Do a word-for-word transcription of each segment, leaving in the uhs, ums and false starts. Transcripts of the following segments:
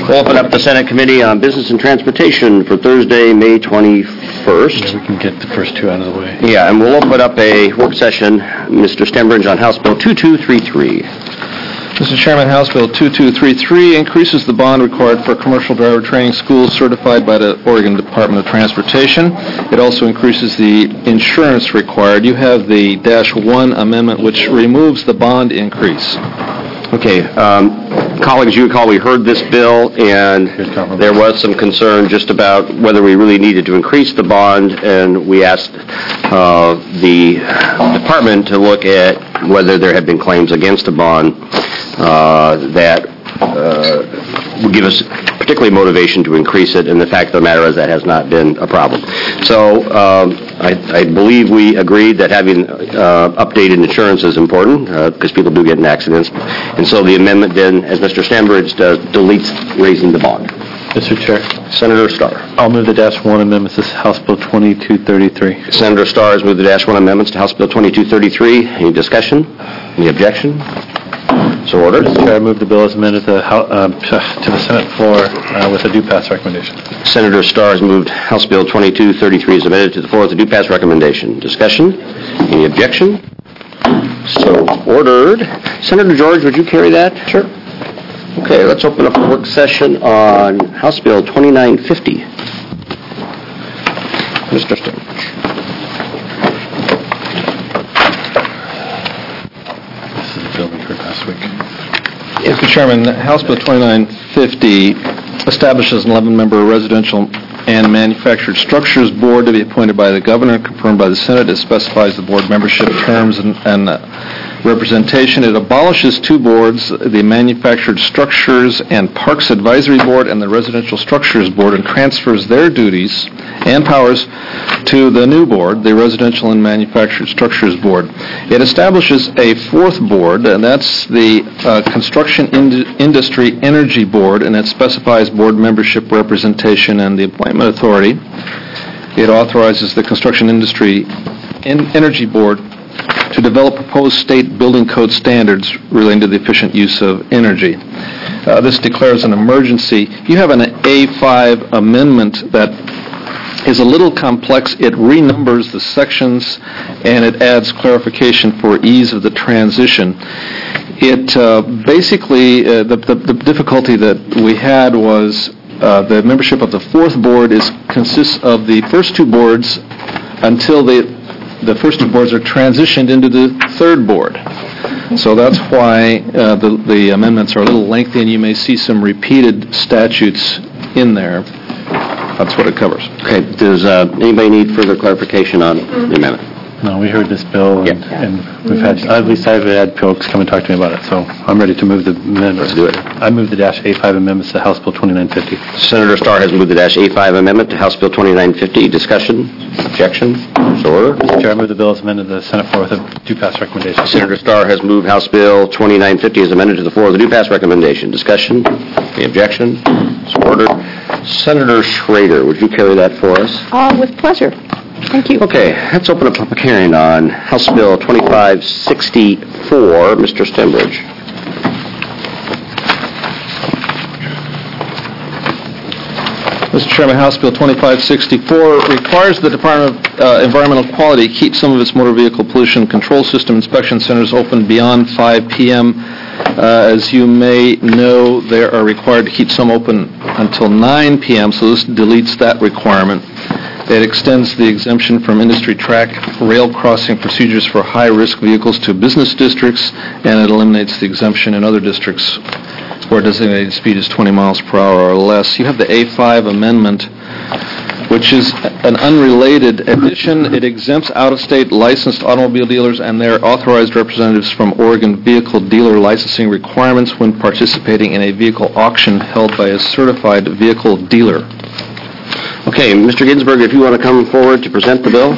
We'll open up the Senate Committee on Business and Transportation for Thursday, May twenty-first. Yeah, we can get the first two out of the way. Yeah, and we'll open up a work session, Mister Stembridge, on House Bill two two three three. Mister Chairman, House Bill two two three three increases the bond required for commercial driver training schools certified by the Oregon Department of Transportation. It also increases the insurance required. You have the dash one amendment, which removes the bond increase. Okay, um, colleagues, you recall we heard this bill, and there was some concern just about whether we really needed to increase the bond, and we asked uh, the department to look at whether there had been claims against the bond uh, that uh, would give us particularly motivation to increase it, and the fact of the matter is that has not been a problem. So um, I, I believe we agreed that having uh, updated insurance is important because uh, people do get in accidents, and so the amendment then, as Mister Stembridge does, deletes raising the bond. Mister Chair. Senator Starr. I'll move the dash one amendments to House Bill twenty-two thirty-three. Senator Starr has moved the dash one amendments to House Bill twenty-two thirty-three. Any discussion? Any objection? So ordered. Mister Chair, I move the bill as amended to, uh, to the Senate floor uh, with a due pass recommendation. Senator Starr has moved House Bill twenty-two thirty-three as amended to the floor with a due pass recommendation. Discussion? Any objection? So ordered. Senator George, would you carry that? Sure. Okay, let's open up a work session on House Bill twenty-nine fifty. Mister Stembridge. This is the bill we heard last week. Mister Chairman, House Bill twenty-nine fifty establishes an eleven-member residential and manufactured structures board to be appointed by the governor, confirmed by the Senate. It specifies the board membership terms and, and uh, representation. It abolishes two boards, the Manufactured Structures and Parks Advisory Board and the Residential Structures Board, and transfers their duties and powers to the new board, the Residential and Manufactured Structures Board. It establishes a fourth board, and that's the uh, Construction Ind- Industry Energy Board, and it specifies board membership representation and the appointment authority. It authorizes the Construction Industry In- Energy Board to develop proposed state building code standards relating to the efficient use of energy. Uh, this declares an emergency. You have an A five amendment that is a little complex. It renumbers the sections and it adds clarification for ease of the transition. It uh, basically, uh, the, the, the difficulty that we had was uh, the membership of the fourth board is consists of the first two boards until they the first two boards are transitioned into the third board. So that's why uh, the, the amendments are a little lengthy, and you may see some repeated statutes in there. That's what it covers. Okay, does uh, anybody need further clarification on the amendment? No, we heard this bill, and, Yep. and we've had, at least I've had folks come and talk to me about it, so I'm ready to move the amendment. Let's do it. I move the dash A five amendments to House Bill twenty-nine fifty. Senator Starr has moved the dash A five amendment to House Bill twenty-nine fifty. Discussion? Objection? So ordered. Mister Chair, I move the bill as amended to the Senate floor with a due pass recommendation. Senator Starr has moved House Bill twenty-nine fifty as amended to the floor with a due pass recommendation. Discussion? Any objection? So ordered. Senator Schrader, would you carry that for us? Uh, with pleasure. Thank you. Okay, let's open a public hearing on House Bill twenty-five sixty-four. Mister Stembridge. Mister Chairman, House Bill twenty-five sixty-four requires the Department of uh, Environmental Quality keep some of its motor vehicle pollution control system inspection centers open beyond five p.m. Uh, as you may know, they are required to keep some open until nine p.m., so this deletes that requirement. It extends the exemption from industry track rail crossing procedures for high-risk vehicles to business districts, and it eliminates the exemption in other districts where designated speed is twenty miles per hour or less. You have the A five amendment, which is an unrelated addition. It exempts out-of-state licensed automobile dealers and their authorized representatives from Oregon vehicle dealer licensing requirements when participating in a vehicle auction held by a certified vehicle dealer. Okay, Mister Ginsburg, if you want to come forward to present the bill.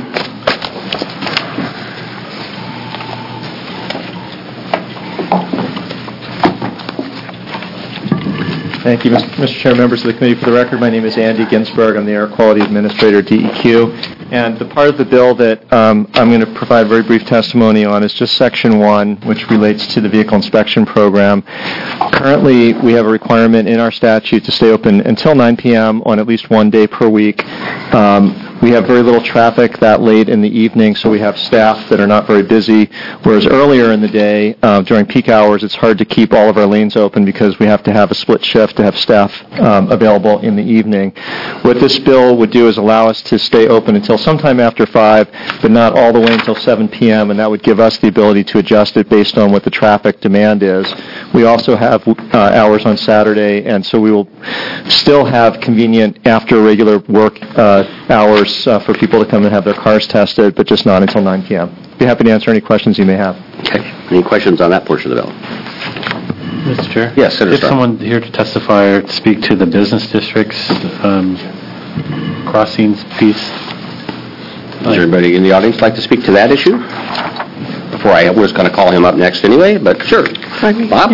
Thank you, Mister Chair, members of the committee. For the record, my name is Andy Ginsberg. I'm the Air Quality Administrator, D E Q. And the part of the bill that um, I'm going to provide very brief testimony on is just Section one, which relates to the vehicle inspection program. Currently, we have a requirement in our statute to stay open until nine p.m. on at least one day per week. Um, We have very little traffic that late in the evening, so we have staff that are not very busy, whereas earlier in the day, uh, during peak hours, it's hard to keep all of our lanes open because we have to have a split shift to have staff um, available in the evening. What this bill would do is allow us to stay open until sometime after five, but not all the way until seven p.m., and that would give us the ability to adjust it based on what the traffic demand is. We also have uh, hours on Saturday, and so we will still have convenient after regular work uh, hours Uh, for people to come and have their cars tested, but just not until nine p.m. Be happy to answer any questions you may have. Okay. Any questions on that portion of the bill? Mister Chair? Yes, Senator Is Starr. someone here to testify or to speak to the business districts um, crossings piece? Does everybody in the audience like to speak to that issue? Before I was going to call him up next anyway, but sure. Bob?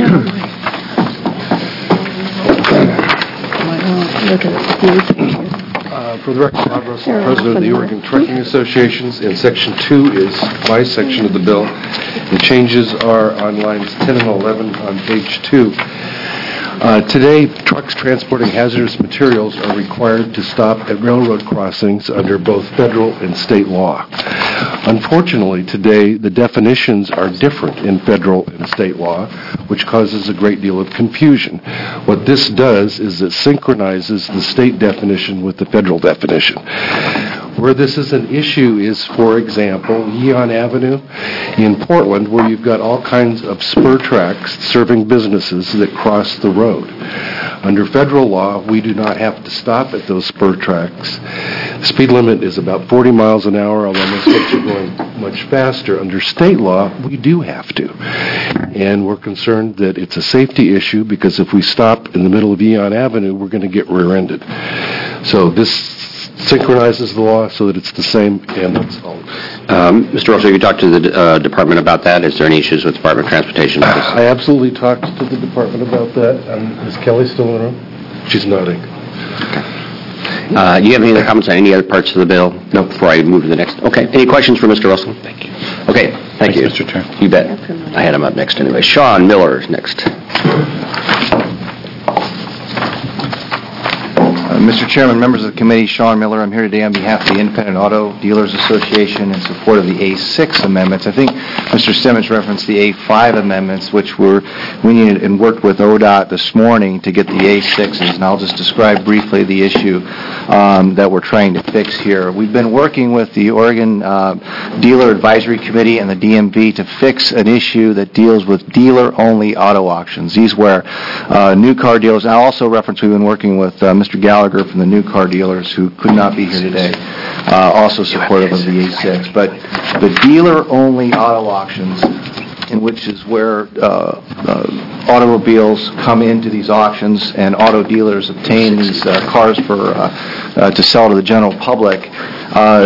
Uh, For the record, Bob Russell, President of the Oregon Trucking Associations, and Section two is my section of the bill. The changes are on lines ten and eleven on page two. Uh, Today, trucks transporting hazardous materials are required to stop at railroad crossings under both federal and state law. Unfortunately, today, the definitions are different in federal and state law, which causes a great deal of confusion. What this does is it synchronizes the state definition with the federal definition. Where this is an issue is, for example, Yeon Avenue in Portland, where you've got all kinds of spur tracks serving businesses that cross the road. Under federal law, we do not have to stop at those spur tracks. The speed limit is about forty miles an hour, although most folks are going much faster. Under state law, we do have to. And we're concerned that it's a safety issue because if we stop in the middle of Yeon Avenue, we're going to get rear-ended. So this synchronizes the law so that it's the same, and that's all. Um, Mister Russell, you talked to the uh, department about that. Is there any issues with Department of Transportation? I absolutely talked to the department about that. Um, is Kelly still in the room? She's nodding. Uh, do you have any other comments on any other parts of the bill? No, before I move to the next. Okay. Any questions for Mister Russell? Thank you. Okay. Thank Thanks, you. Mister Chair. You bet. I had him up next anyway. Sean Miller is next. Uh, Mister Chairman, members of the committee, Sean Miller, I'm here today on behalf of the Independent Auto Dealers Association in support of the A six amendments. I think Mister Simmons referenced the A five amendments, which were we needed and worked with O D O T this morning to get the A sixes, and I'll just describe briefly the issue um, that we're trying to fix here. We've been working with the Oregon uh, Dealer Advisory Committee and the D M V to fix an issue that deals with dealer-only auto auctions. These where uh, new car dealers, and I'll also reference we've been working with uh, Mister Gallagher from the new car dealers who could not be here today, uh, also supportive of the A six. But the dealer-only auto auctions, in which is where uh, uh, automobiles come into these auctions and auto dealers obtain these uh, cars for uh, uh, to sell to the general public. Uh,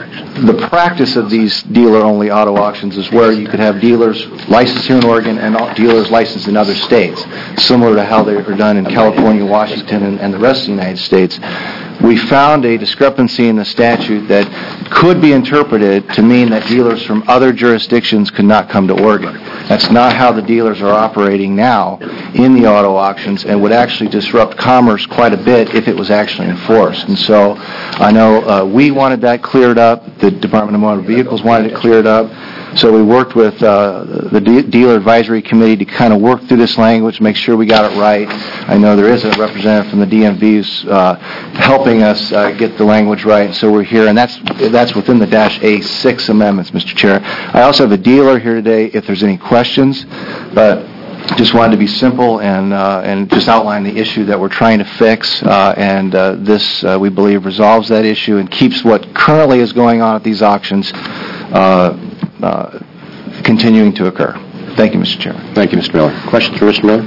the practice of these dealer-only auto auctions is where you could have dealers licensed here in Oregon and dealers licensed in other states, similar to how they are done in California, Washington, and, and the rest of the United States. We found a discrepancy in the statute that could be interpreted to mean that dealers from other jurisdictions could not come to Oregon. That's not how the dealers are operating now in the auto auctions, and would actually disrupt commerce quite a bit if it was actually enforced. And so I know uh, we wanted that cleared up. The Department of Motor Vehicles wanted it cleared up. So we worked with uh, the De- Dealer Advisory Committee to kind of work through this language, make sure we got it right. I know there is a representative from the D M V who's uh, helping us uh, get the language right, so we're here, and that's that's within the dash A six amendments, Mister Chair. I also have a dealer here today if there's any questions, but just wanted to be simple and uh, and just outline the issue that we're trying to fix, uh, and uh, this, uh, we believe, resolves that issue and keeps what currently is going on at these auctions uh, uh, continuing to occur. Thank you, Mister Chairman. Thank you, Mister Miller. Questions for Mister Miller?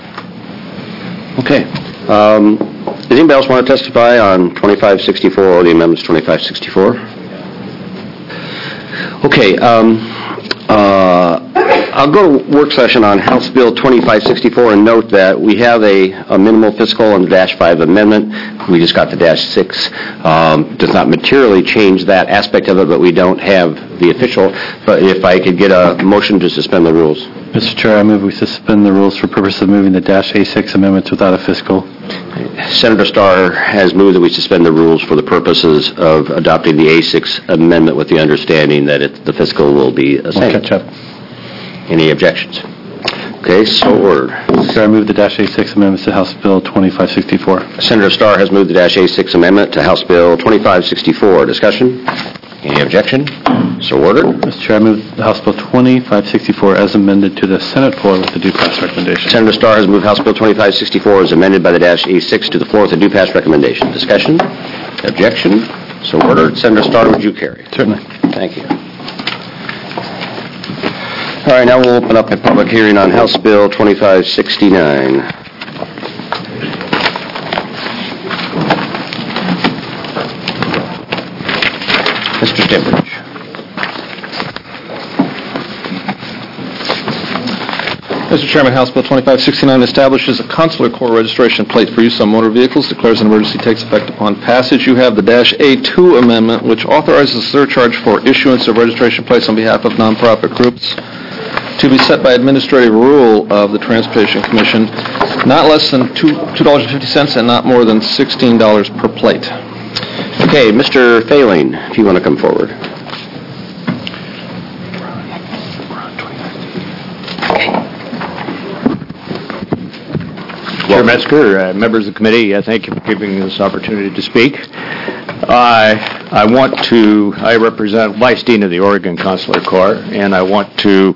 Okay. Um, does anybody else want to testify on twenty-five sixty-four or the amendments twenty-five sixty-four? Okay. Um, uh, I'll go to work session on House Bill twenty-five sixty-four and note that we have a, a minimal fiscal on the dash five amendment. We just got the dash six. Um, does not materially change that aspect of it, but we don't have the official. But if I could get a motion to suspend the rules. Mister Chair, I move we suspend the rules for purpose of moving the dash A six amendments without a fiscal. Senator Starr has moved that we suspend the rules for the purposes of adopting the A six amendment with the understanding that it, the fiscal will be the same. We'll catch up. Any objections? Okay, so ordered. Mister Chair, I move the dash A six amendments to House Bill twenty-five sixty-four. Senator Starr has moved the dash A six amendment to House Bill twenty-five sixty-four. Discussion? Any objection? So ordered. Mister Chair, I move the House Bill twenty-five sixty-four as amended to the Senate floor with the due pass recommendation. Senator Starr has moved House Bill twenty-five sixty-four as amended by the dash A six to the floor with a due pass recommendation. Discussion? Objection? So ordered. Senator Starr, would you carry? Certainly. Thank you. All right, now we'll open up a public hearing on House Bill twenty-five sixty-nine. Mister Stimbridge. Mister Chairman, House Bill twenty-five sixty-nine establishes a consular corps registration plate for use on motor vehicles, declares an emergency, takes effect upon passage. You have the dash A two amendment, which authorizes a surcharge for issuance of registration plates on behalf of nonprofit groups to be set by administrative rule of the Transportation Commission, not less than two dollars and fifty cents and not more than sixteen dollars per plate. Okay, Mister Failing, if you want to come forward. Chair Metzger, uh, members of the committee, uh, thank you for giving me this opportunity to speak. Uh, I want to, I represent Vice Dean of the Oregon Consular Corps, and I want to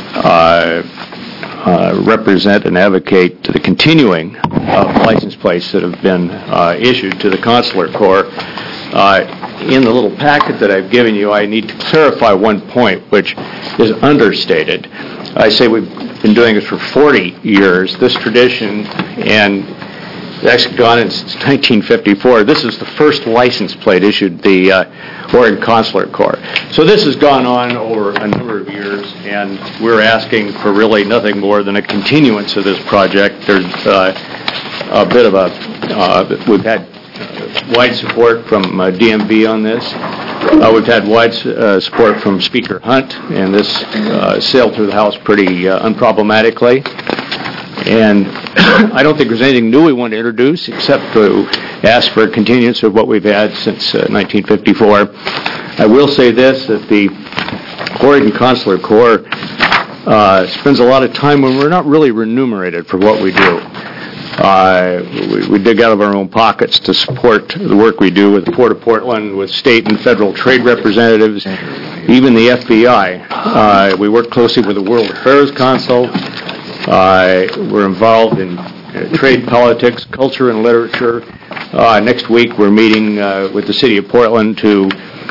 uh, uh, represent and advocate to the continuing of license plates that have been uh, issued to the Consular Corps. Uh, in the little packet that I've given you, I need to clarify one point, which is understated. I say we've been doing this for forty years. This tradition, and it's actually gone in since nineteen fifty-four. This is the first license plate issued the uh, Oregon Consular Corps. So this has gone on over a number of years, and we're asking for really nothing more than a continuance of this project. There's uh, a bit of a, uh, we've had wide support from uh, D M V on this. Uh, we've had wide uh, support from Speaker Hunt, and this uh, sailed through the House pretty uh, unproblematically. And I don't think there's anything new we want to introduce except to ask for a continuance of what we've had since uh, nineteen fifty-four. I will say this, that the Oregon Consular Corps uh, spends a lot of time when we're not really remunerated for what we do. Uh, we, we dig out of our own pockets to support the work we do with the Port of Portland, with state and federal trade representatives, even the F B I. Uh, we work closely with the World Affairs Council. Uh, we're involved in uh, trade, politics, culture, and literature. Uh, next week, we're meeting uh, with the City of Portland to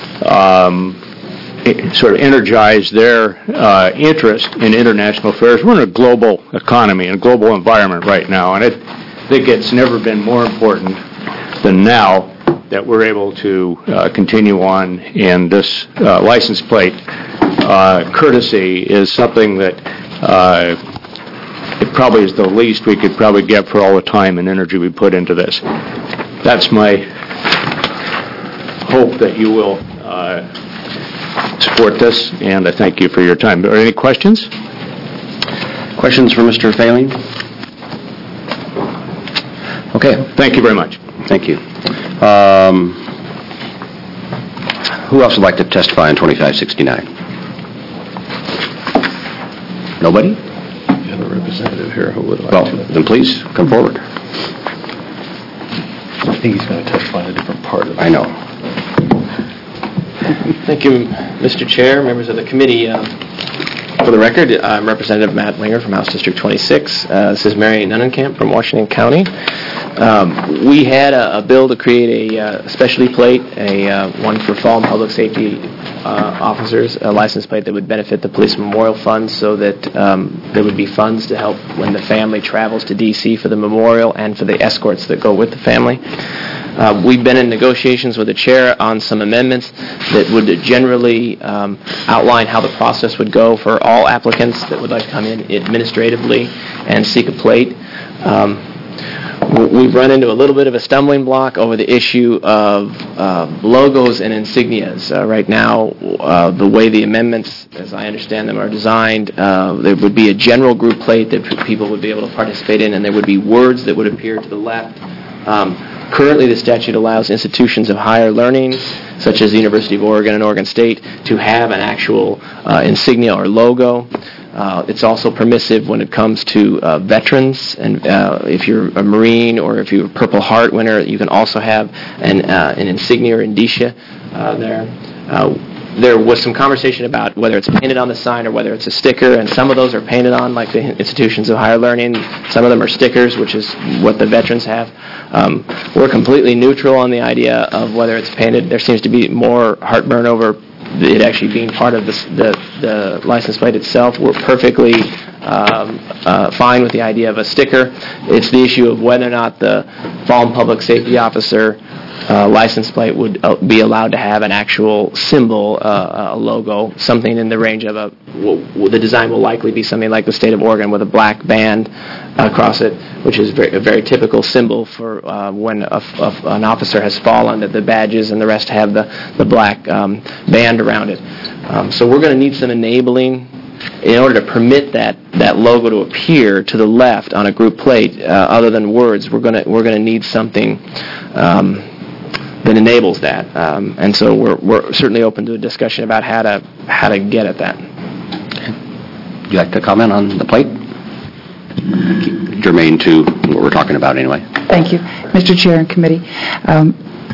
um, sort of energize their uh, interest in international affairs. We're in a global economy and a global environment right now, and I think it's never been more important than now that we're able to uh, continue on, and this uh, license plate uh, courtesy is something that uh, it probably is the least we could probably get for all the time and energy we put into this. That's my hope that you will uh, support this, and I thank you for your time. Are there any questions? Questions for Mister Failing? Okay. Thank you very much. Thank you. Um, who else would like to testify on twenty-five sixty-nine? Nobody? You have a representative here who would like Well, to. then please, come forward. I think he's going to testify on a different part of it. I know. Thank you, Mister Chair, members of the committee. Uh, for the record, I'm Representative Matt Winger from House District twenty-six. Uh, this is Mary Nunnenkamp from Washington County. Um, we had a, a bill to create a uh, specialty plate, a uh, one for fallen public safety uh, officers, a license plate that would benefit the Police Memorial Fund, so that um, there would be funds to help when the family travels to D C for the memorial and for the escorts that go with the family. Uh, we've been in negotiations with the chair on some amendments that would generally um, outline how the process would go for all all applicants that would like to come in administratively and seek a plate. Um, We've run into a little bit of a stumbling block over the issue of uh, logos and insignias. Uh, right now, uh, the way the amendments, as I understand them, are designed, uh, there would be a general group plate that p- people would be able to participate in, and there would be words that would appear to the left. Um, currently, the statute allows institutions of higher learning, such as the University of Oregon and Oregon State, to have an actual uh, insignia or logo. Uh, it's also permissive when it comes to uh, veterans, and uh, if you're a Marine or if you're a Purple Heart winner, you can also have an, uh, an insignia or indicia uh, there. Uh, there was some conversation about whether it's painted on the sign or whether it's a sticker, and some of those are painted on, like the institutions of higher learning. Some of them are stickers, which is what the veterans have. Um, we're completely neutral on the idea of whether it's painted. There seems to be more heartburn over it actually being part of the, the, the license plate itself. We're perfectly um, uh, fine with the idea of a sticker. It's the issue of whether or not the fallen public safety officer uh, license plate would uh, be allowed to have an actual symbol, uh, a logo, something in the range of a, well, the design will likely be something like the state of Oregon with a black band across it, which is very, a very typical symbol for uh, when a, a, an officer has fallen, that the badges and the rest have the, the black um, band around it. Um, so we're going to need some enabling in order to permit that, that logo to appear to the left on a group plate. Uh, other than words, we're going to we're going to need something um, that enables that. Um, and so we're we're certainly open to a discussion about how to how to get at that. Would you like to comment on the plate? Germane to what we're talking about anyway. Thank you, Mister Chair and committee. Um,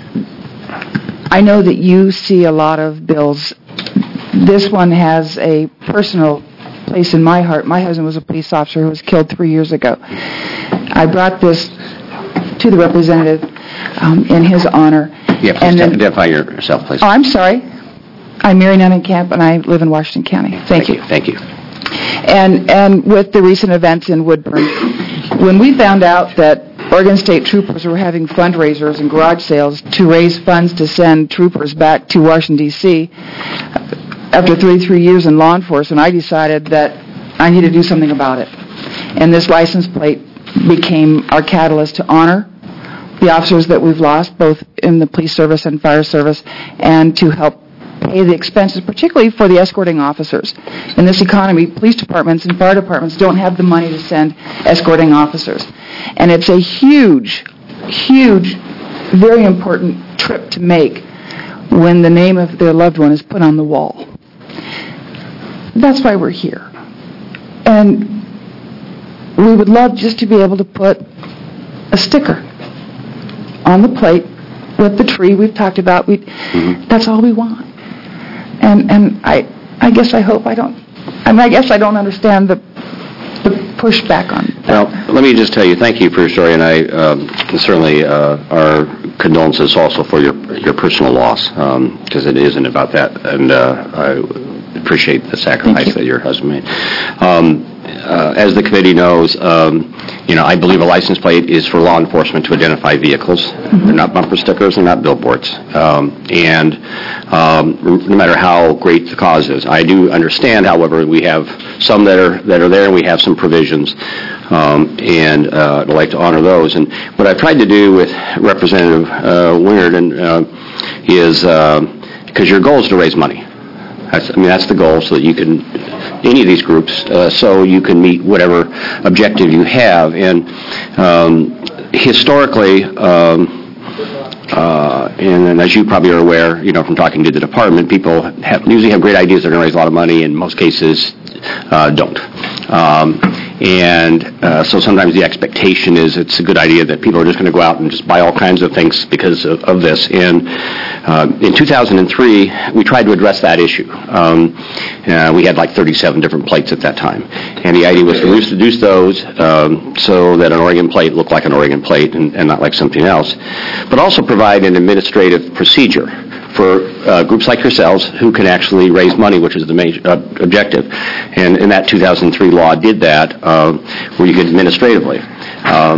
I know that you see a lot of bills. This one has a personal place in my heart. My husband was a police officer who was killed three years ago. I brought this to the representative um, in his honor. Yeah, please and then, identify yourself, please. Oh, I'm sorry. I'm Mary Nunnekamp, and I live in Washington County. Thank, Thank you. you. Thank you. And and with the recent events in Woodburn, when we found out that Oregon State troopers were having fundraisers and garage sales to raise funds to send troopers back to Washington, D C, after thirty-three years in law enforcement, I decided that I need to do something about it. And this license plate became our catalyst to honor the officers that we've lost, both in the police service and fire service, and to help pay the expenses, particularly for the escorting officers. In this economy, police departments and fire departments don't have the money to send escorting officers. And it's a huge, huge, very important trip to make when the name of their loved one is put on the wall. That's why we're here. And we would love just to be able to put a sticker on the plate with the tree we've talked about. We, mm-hmm. That's all we want. And and I I guess I hope I don't, I mean, I guess I don't understand the the pushback on that. Well, let me just tell you, thank you for your story, and I um, certainly uh, our condolences also for your your personal loss, because um, it isn't about that, and uh, I appreciate the sacrifice you. that your husband made. Um, uh, as the committee knows, um, you know, I believe a license plate is for law enforcement to identify vehicles. Mm-hmm. They're not bumper stickers, they're not billboards. Um, and um, no matter how great the cause is. I do understand, however, we have some that are that are there, and we have some provisions, um, and uh, I'd like to honor those. And what I've tried to do with Representative uh, Wingert and, uh, is, because uh, your goal is to raise money. That's, I mean, that's the goal, so that you can, any of these groups, uh, so you can meet whatever objective you have. And um, historically, um, uh, and, and as you probably are aware, you know, from talking to the department, people have, usually have great ideas. They're going to raise a lot of money. In most cases, uh, don't. Um, and uh, so sometimes the expectation is it's a good idea that people are just going to go out and just buy all kinds of things because of, of this. And uh, in two thousand three, we tried to address that issue. Um, uh, we had like thirty-seven different plates at that time. And the idea was to reduce those um, so that an Oregon plate looked like an Oregon plate and, and not like something else, but also provide an administrative procedure for uh, groups like yourselves who can actually raise money, which is the major uh, objective. And, and that two thousand three law did that, uh, where you could administratively. Um,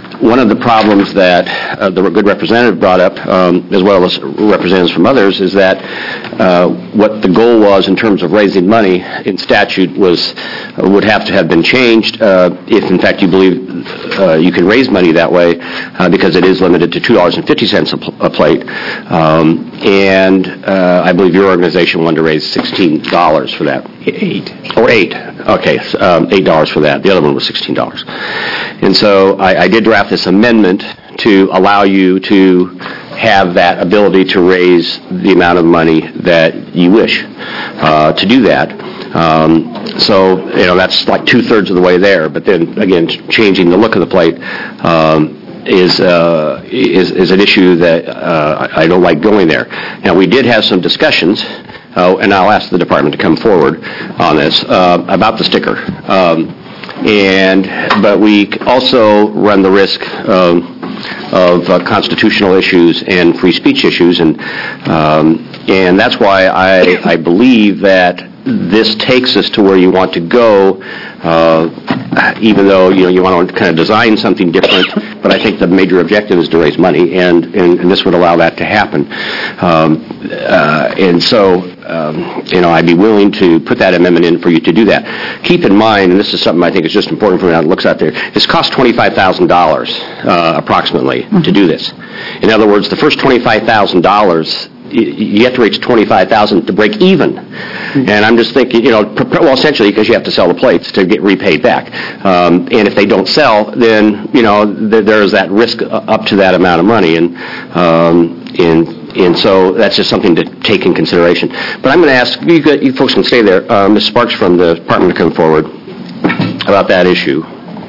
one of the problems that uh, the good representative brought up, um, as well as representatives from others, is that uh, what the goal was in terms of raising money in statute was uh, would have to have been changed uh, if, in fact, you believe uh, you can raise money that way, uh, because it is limited to two dollars and fifty cents a, pl- a plate. Um, and uh, I believe your organization wanted to raise sixteen dollars for that. Eight. Or eight. Okay, um, eight dollars for that. The other one was sixteen dollars. And so I, I did draft this amendment to allow you to have that ability to raise the amount of money that you wish uh, to do that. Um, so, you know, that's like two-thirds of the way there. But then, again, changing the look of the plate um, is, uh, is is an issue that uh, I don't like going there. Now, we did have some discussions, uh, and I'll ask the department to come forward on this, uh, about the sticker. Um, and but we also run the risk um, of uh, constitutional issues and free speech issues, and um, and that's why I, I believe that this takes us to where you want to go, uh, even though, you know, you want to kind of design something different, but I think the major objective is to raise money, and, and, and this would allow that to happen. Um, uh, and so, um, you know, I'd be willing to put that amendment in for you to do that. Keep in mind, and this is something I think is just important for anyone that looks out there, this costs twenty-five thousand dollars uh, approximately mm-hmm. to do this. In other words, the first twenty-five thousand dollars you have to reach twenty-five thousand dollars to break even. Mm-hmm. And I'm just thinking, you know, well, essentially because you have to sell the plates to get repaid back. Um, and if they don't sell, then, you know, th- there's that risk up to that amount of money. And, um, and, and so that's just something to take in consideration. But I'm going to ask, you, you folks can stay there, uh, Miz Sparks from the department to come forward about that issue.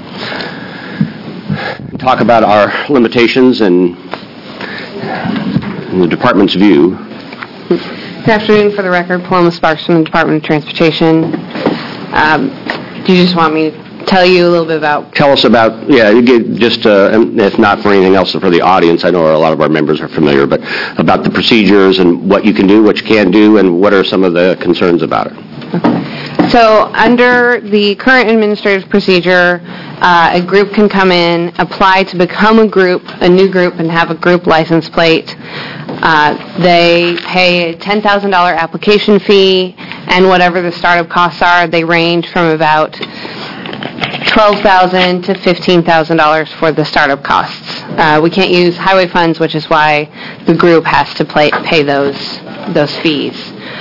Talk about our limitations and the department's view. Good afternoon. For the record, Paloma Sparks from the Department of Transportation. Um, do you just want me to tell you a little bit about... Tell us about, yeah, you get just, uh, if not for anything else, for the audience, I know a lot of our members are familiar, but about the procedures and what you can do, what you can't do, and what are some of the concerns about it. Okay. So under the current administrative procedure, uh, a group can come in, apply to become a group, a new group, and have a group license plate. Uh, they pay a ten thousand dollars application fee, and whatever the startup costs are, they range from about twelve thousand dollars to fifteen thousand dollars for the startup costs. Uh, we can't use highway funds, which is why the group has to play, pay those those fees.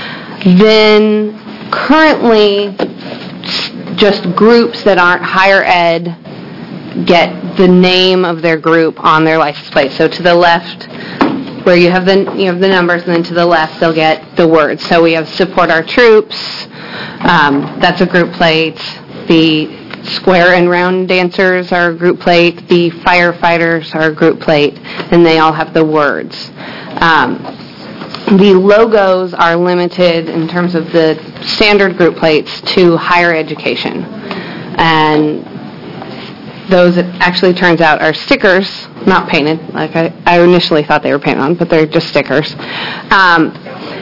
Then currently, just groups that aren't higher ed get the name of their group on their license plate. So to the left, where you have the you have the numbers, and then to the left they'll get the words. So we have Support Our Troops. Um, that's a group plate. The Square and Round Dancers are a group plate. The Firefighters are a group plate, and they all have the words. Um, the logos are limited in terms of the standard group plates to higher education, and those, it actually turns out, are stickers, not painted, like I, I initially thought they were painted on, but they're just stickers. Um,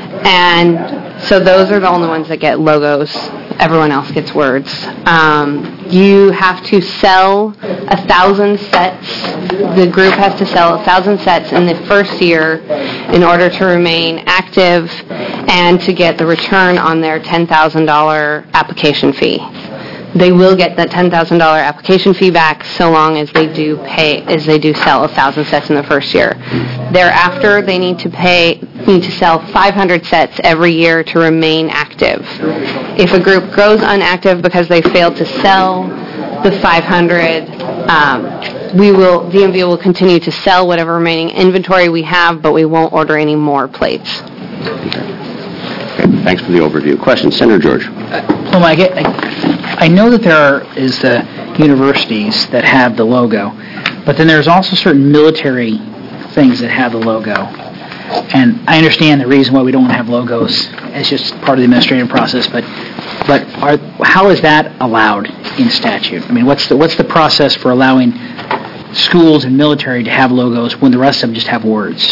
and so those are the only ones that get logos. Everyone else gets words. Um, you have to sell a thousand sets. The group has to sell a thousand sets in the first year in order to remain active and to get the return on their ten thousand dollars application fee. They will get that ten thousand dollars application fee back so long as they do pay, as they do sell a thousand sets in the first year. Thereafter, they need to pay, need to sell five hundred sets every year to remain active. If a group goes inactive because they failed to sell the five hundred, um, we will, D M V will continue to sell whatever remaining inventory we have, but we won't order any more plates. Okay. Thanks for the overview. Question, Senator George. Uh, well, I, get, I, I know that there are, is the universities that have the logo, but then there's also certain military things that have the logo. And I understand the reason why we don't have logos. It's just part of the administrative process. But but are, how is that allowed in statute? I mean, what's the what's the process for allowing schools and military to have logos when the rest of them just have words?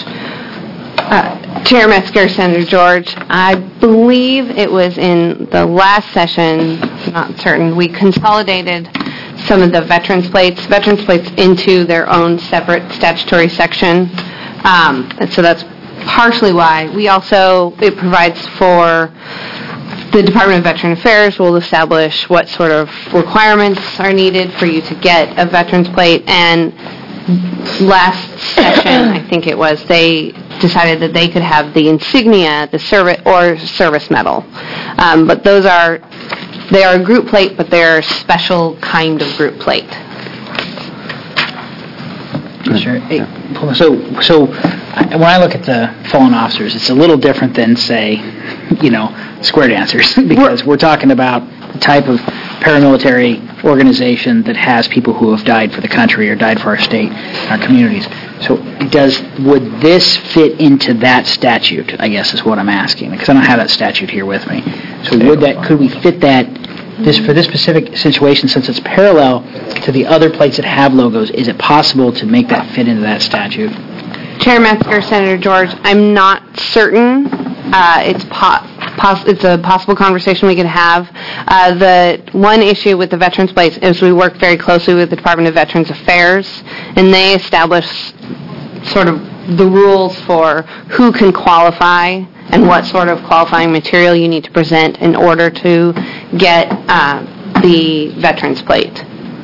Uh, Chair Metzger, Senator George, I believe it was in the last session, not certain, we consolidated some of the veterans plates, veterans plates into their own separate statutory section. Um, and so that's partially why. We also, it provides for the Department of Veteran Affairs will establish what sort of requirements are needed for you to get a veterans plate. And last session, I think it was, they decided that they could have the insignia, the service or service medal. Um, but those are, they are a group plate, but they're a special kind of group plate. Sure. Hey, So, so I- when I look at the fallen officers, it's a little different than, say, you know, square dancers, because we're talking about the type of paramilitary organization that has people who have died for the country or died for our state, our communities. So does, would this fit into that statute, I guess is what I'm asking, because I don't have that statute here with me. So would that, could we fit that, this, for this specific situation, since it's parallel to the other plates that have logos, is it possible to make that fit into that statute? Chair Metzger, Senator George, I'm not certain. Uh, it's po- pos- it's a possible conversation we could have. Uh, the one issue with the veterans plates is we work very closely with the Department of Veterans Affairs, and they establish sort of the rules for who can qualify and what sort of qualifying material you need to present in order to get uh, the veterans plate.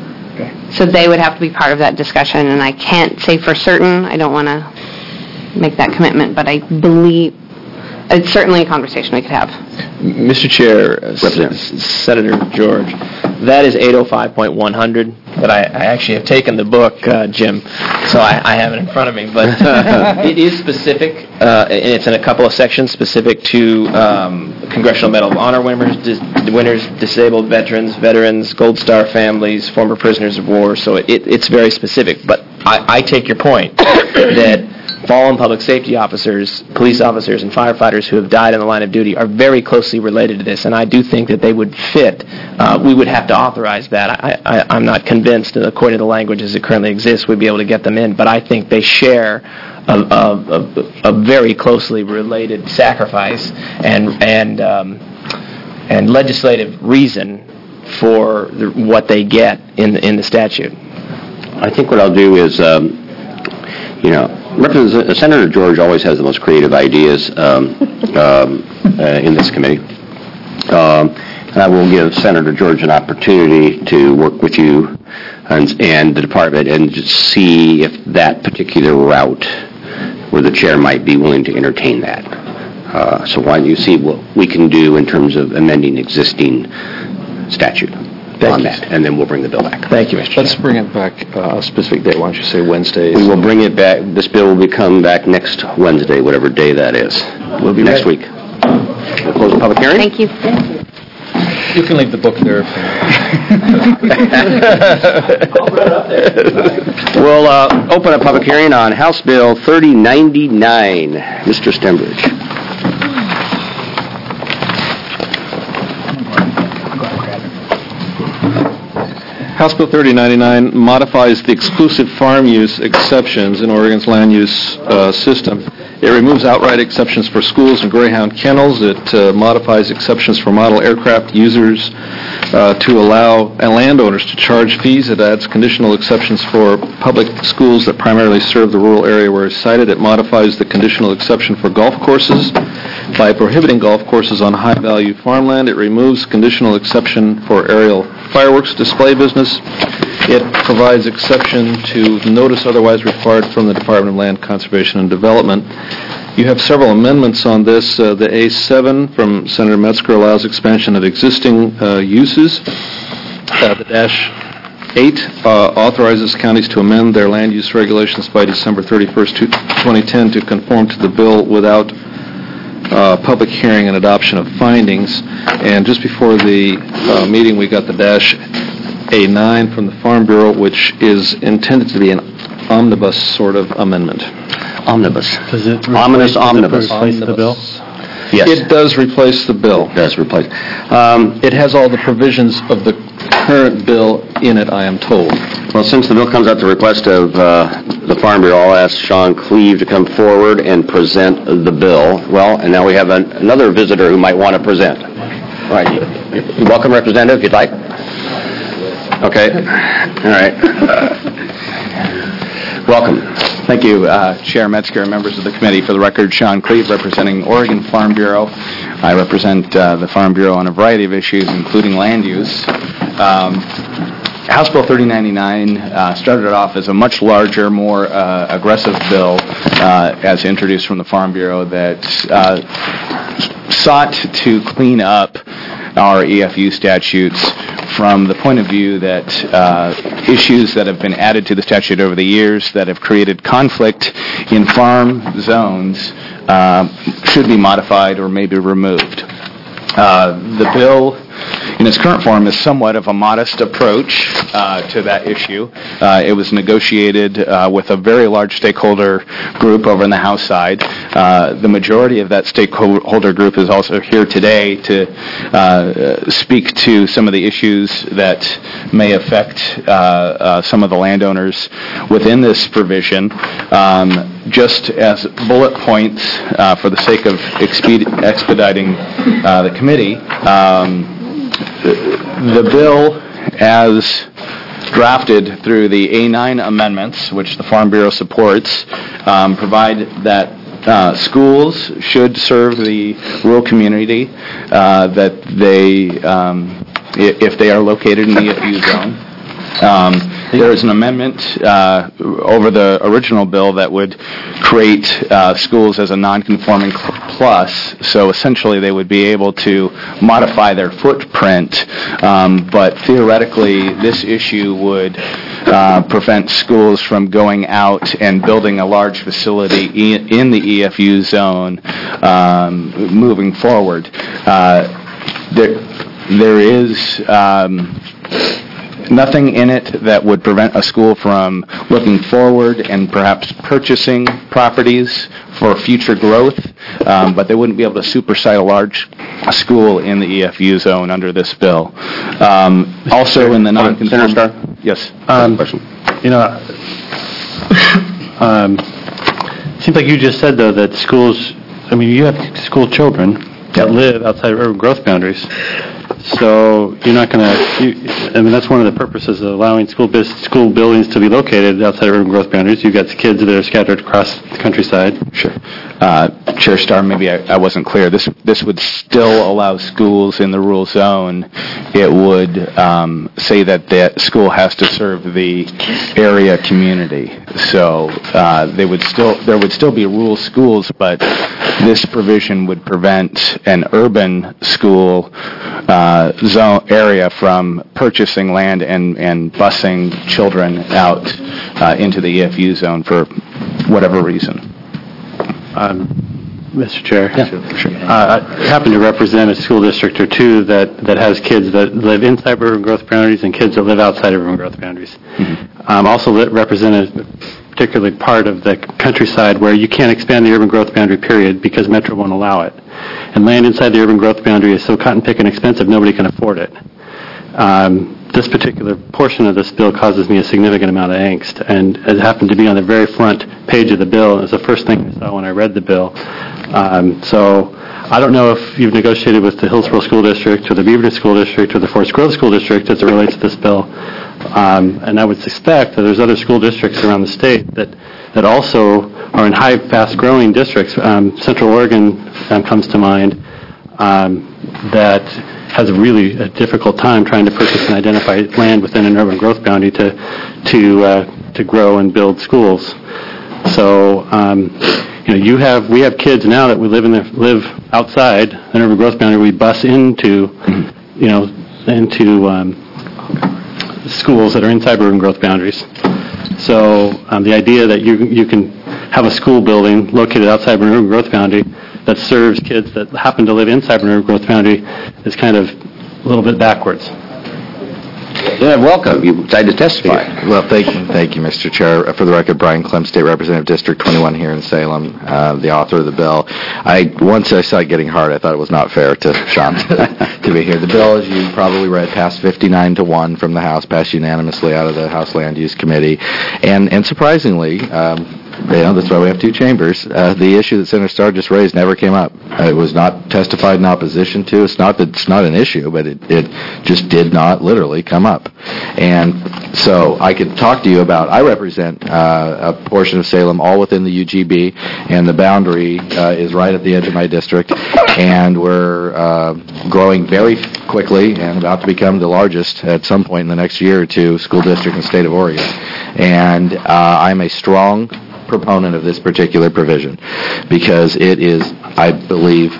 So they would have to be part of that discussion, and I can't say for certain. I don't want to make that commitment, but I believe it's certainly a conversation we could have. Mister Chair, uh, S- Senator George, that is eight oh five point one hundred, but I, I actually have taken the book, uh, Jim, so I, I have it in front of me. But uh, it is specific, uh, and it's in a couple of sections specific to um, Congressional Medal of Honor winners, dis- winners, disabled veterans, veterans, Gold Star families, former prisoners of war. So it, it's very specific. But I, I take your point that fallen public safety officers, police officers, and firefighters who have died in the line of duty are very closely related to this, and I do think that they would fit. Uh, we would have to authorize that. I, I, I'm not convinced that according to the language as it currently exists, we'd be able to get them in, but I think they share a, a, a, a very closely related sacrifice and and um, and legislative reason for the, what they get in the, in the statute. I think what I'll do is, um, you know, Representative Senator George always has the most creative ideas um, um, uh, in this committee. Um, and I will give Senator George an opportunity to work with you and, and the department and just see if that particular route where the chair might be willing to entertain that. Uh, so why don't you see what we can do in terms of amending existing statute on that, and then we'll bring the bill back. Thank you, Mister Let's bring it back uh, a specific day. Why don't you say Wednesday? We will bring it back, this bill will be coming back next Wednesday, whatever day that is. We'll be next week. We'll close the public hearing. Thank you. You can leave the book there. We'll uh, open a public hearing on House Bill thirty ninety-nine. Mister Stembridge. House Bill thirty ninety-nine modifies the exclusive farm use exceptions in Oregon's land use uh, system. It removes outright exceptions for schools and greyhound kennels. It uh, modifies exceptions for model aircraft users uh, to allow uh, landowners to charge fees. It adds conditional exceptions for public schools that primarily serve the rural area where it's sited. It modifies the conditional exception for golf courses by prohibiting golf courses on high-value farmland. It removes conditional exception for aerial fireworks display business. It provides exception to notice otherwise required from the Department of Land Conservation and Development. You have several amendments on this. Uh, the A seven from Senator Metzger allows expansion of existing uh, uses. Uh, the Dash eight uh, authorizes counties to amend their land use regulations by December thirty-first, twenty ten to conform to the bill without Uh, public hearing and adoption of findings. And just before the uh, meeting, we got the Dash A nine from the Farm Bureau, which is intended to be an omnibus sort of amendment. Omnibus. Does it Ominous omnibus. replace the bill? Yes. It does replace the bill. It does replace. Um, It has all the provisions of the current bill in it, I am told. Well, since the bill comes at the request of uh, the Farm Bureau, I'll ask Sean Cleve to come forward and present the bill. Well, and now we have an, another visitor who might want to present. All right. Welcome, Representative, if you'd like. Okay, all right. Uh, Welcome. Thank you, uh, Chair Metzger and members of the committee. For the record, Sean Cleve, representing Oregon Farm Bureau. I represent uh, the Farm Bureau on a variety of issues, including land use. Um, House Bill thirty ninety-nine uh, started off as a much larger, more uh, aggressive bill, uh, as introduced from the Farm Bureau, that uh, sought to clean up our E F U statutes from the point of view that uh, issues that have been added to the statute over the years that have created conflict in farm zones uh, should be modified or maybe removed. Uh, the bill, in its current form, is somewhat of a modest approach uh, to that issue. Uh, it was negotiated uh, with a very large stakeholder group over on the House side. Uh, the majority of that stakeholder group is also here today to uh, speak to some of the issues that may affect uh, uh, some of the landowners within this provision. Um, just as bullet points uh, for the sake of exped- expediting uh, the committee, um, the bill, as drafted through the A nine amendments, which the Farm Bureau supports, um, provide that uh, schools should serve the rural community, uh, that they, um, i- if they are located in the E F U zone. Um, there is an amendment uh, over the original bill that would create uh, schools as a non-conforming cl- plus, so essentially they would be able to modify their footprint, um, but theoretically this issue would uh, prevent schools from going out and building a large facility in, in the E F U zone um, moving forward. Uh, there, there is Um, nothing in it that would prevent a school from looking forward and perhaps purchasing properties for future growth, um, but they wouldn't be able to supersede a large school in the E F U zone under this bill. Um, also in the non-conforming... Senator Starr? Yes. Um, Question. You know, um, it seems like you just said, though, that schools, I mean, you have school children that live outside of urban growth boundaries. So you're not going to, I mean, that's one of the purposes of allowing school bus- school buildings to be located outside of urban growth boundaries. You've got kids that are scattered across the countryside. Sure. Uh, Chair Starr, maybe I, I wasn't clear. This this would still allow schools in the rural zone. It would um, say that that school has to serve the area community. So uh, they would still there would still be rural schools, but this provision would prevent an urban school uh, zone area from purchasing land and, and busing children out uh, into the E F U zone for whatever reason. Um, Mister Chair, Yeah, sure. uh, I happen to represent a school district or two that, that has kids that live inside urban growth boundaries and kids that live outside of urban growth boundaries. Mm-hmm. Um, also li- represent a particular part of the countryside where you can't expand the urban growth boundary, period, because Metro won't allow it. And land inside the urban growth boundary is so cotton picking expensive, nobody can afford it. Um, this particular portion of this bill causes me a significant amount of angst, and it happened to be on the very front page of the bill. It was the first thing I saw when I read the bill. Um, so I don't know if you've negotiated with the Hillsborough School District or the Beaverton School District or the Forest Grove School District as it relates to this bill. Um, and I would suspect that there's other school districts around the state that, that also are in high, fast-growing districts. Um, Central Oregon um, comes to mind, um, that has a really a difficult time trying to purchase and identify land within an urban growth boundary to to uh, to grow and build schools. So um, you know, you have we have kids now that we live in the, live outside an urban growth boundary. We bus into you know into um, schools that are inside urban growth boundaries. So um, the idea that you you can have a school building located outside an urban growth boundary that serves kids that happen to live inside an urban growth boundary is kind of a little bit backwards. Yeah, welcome. You decided to testify. Well, thank you, thank you, Mister Chair. For the record, Brian Clem, State Representative, District twenty-one here in Salem, uh, the author of the bill. I once I saw it getting hard, I thought it was not fair to Sean to be here. The bill, as you probably read, passed fifty-nine to one from the House, passed unanimously out of the House Land Use Committee, and and surprisingly, um, You know, that's why we have two chambers. Uh, the issue that Senator Starr just raised never came up. Uh, it was not testified in opposition to. It's not that it's not an issue, but it, it just did not literally come up. And so I could talk to you about, I represent uh, a portion of Salem all within the U G B, and the boundary uh, is right at the edge of my district, and we're uh, growing very quickly and about to become the largest at some point in the next year or two school district in the state of Oregon. And uh, I'm a strong proponent of this particular provision because it is, I believe,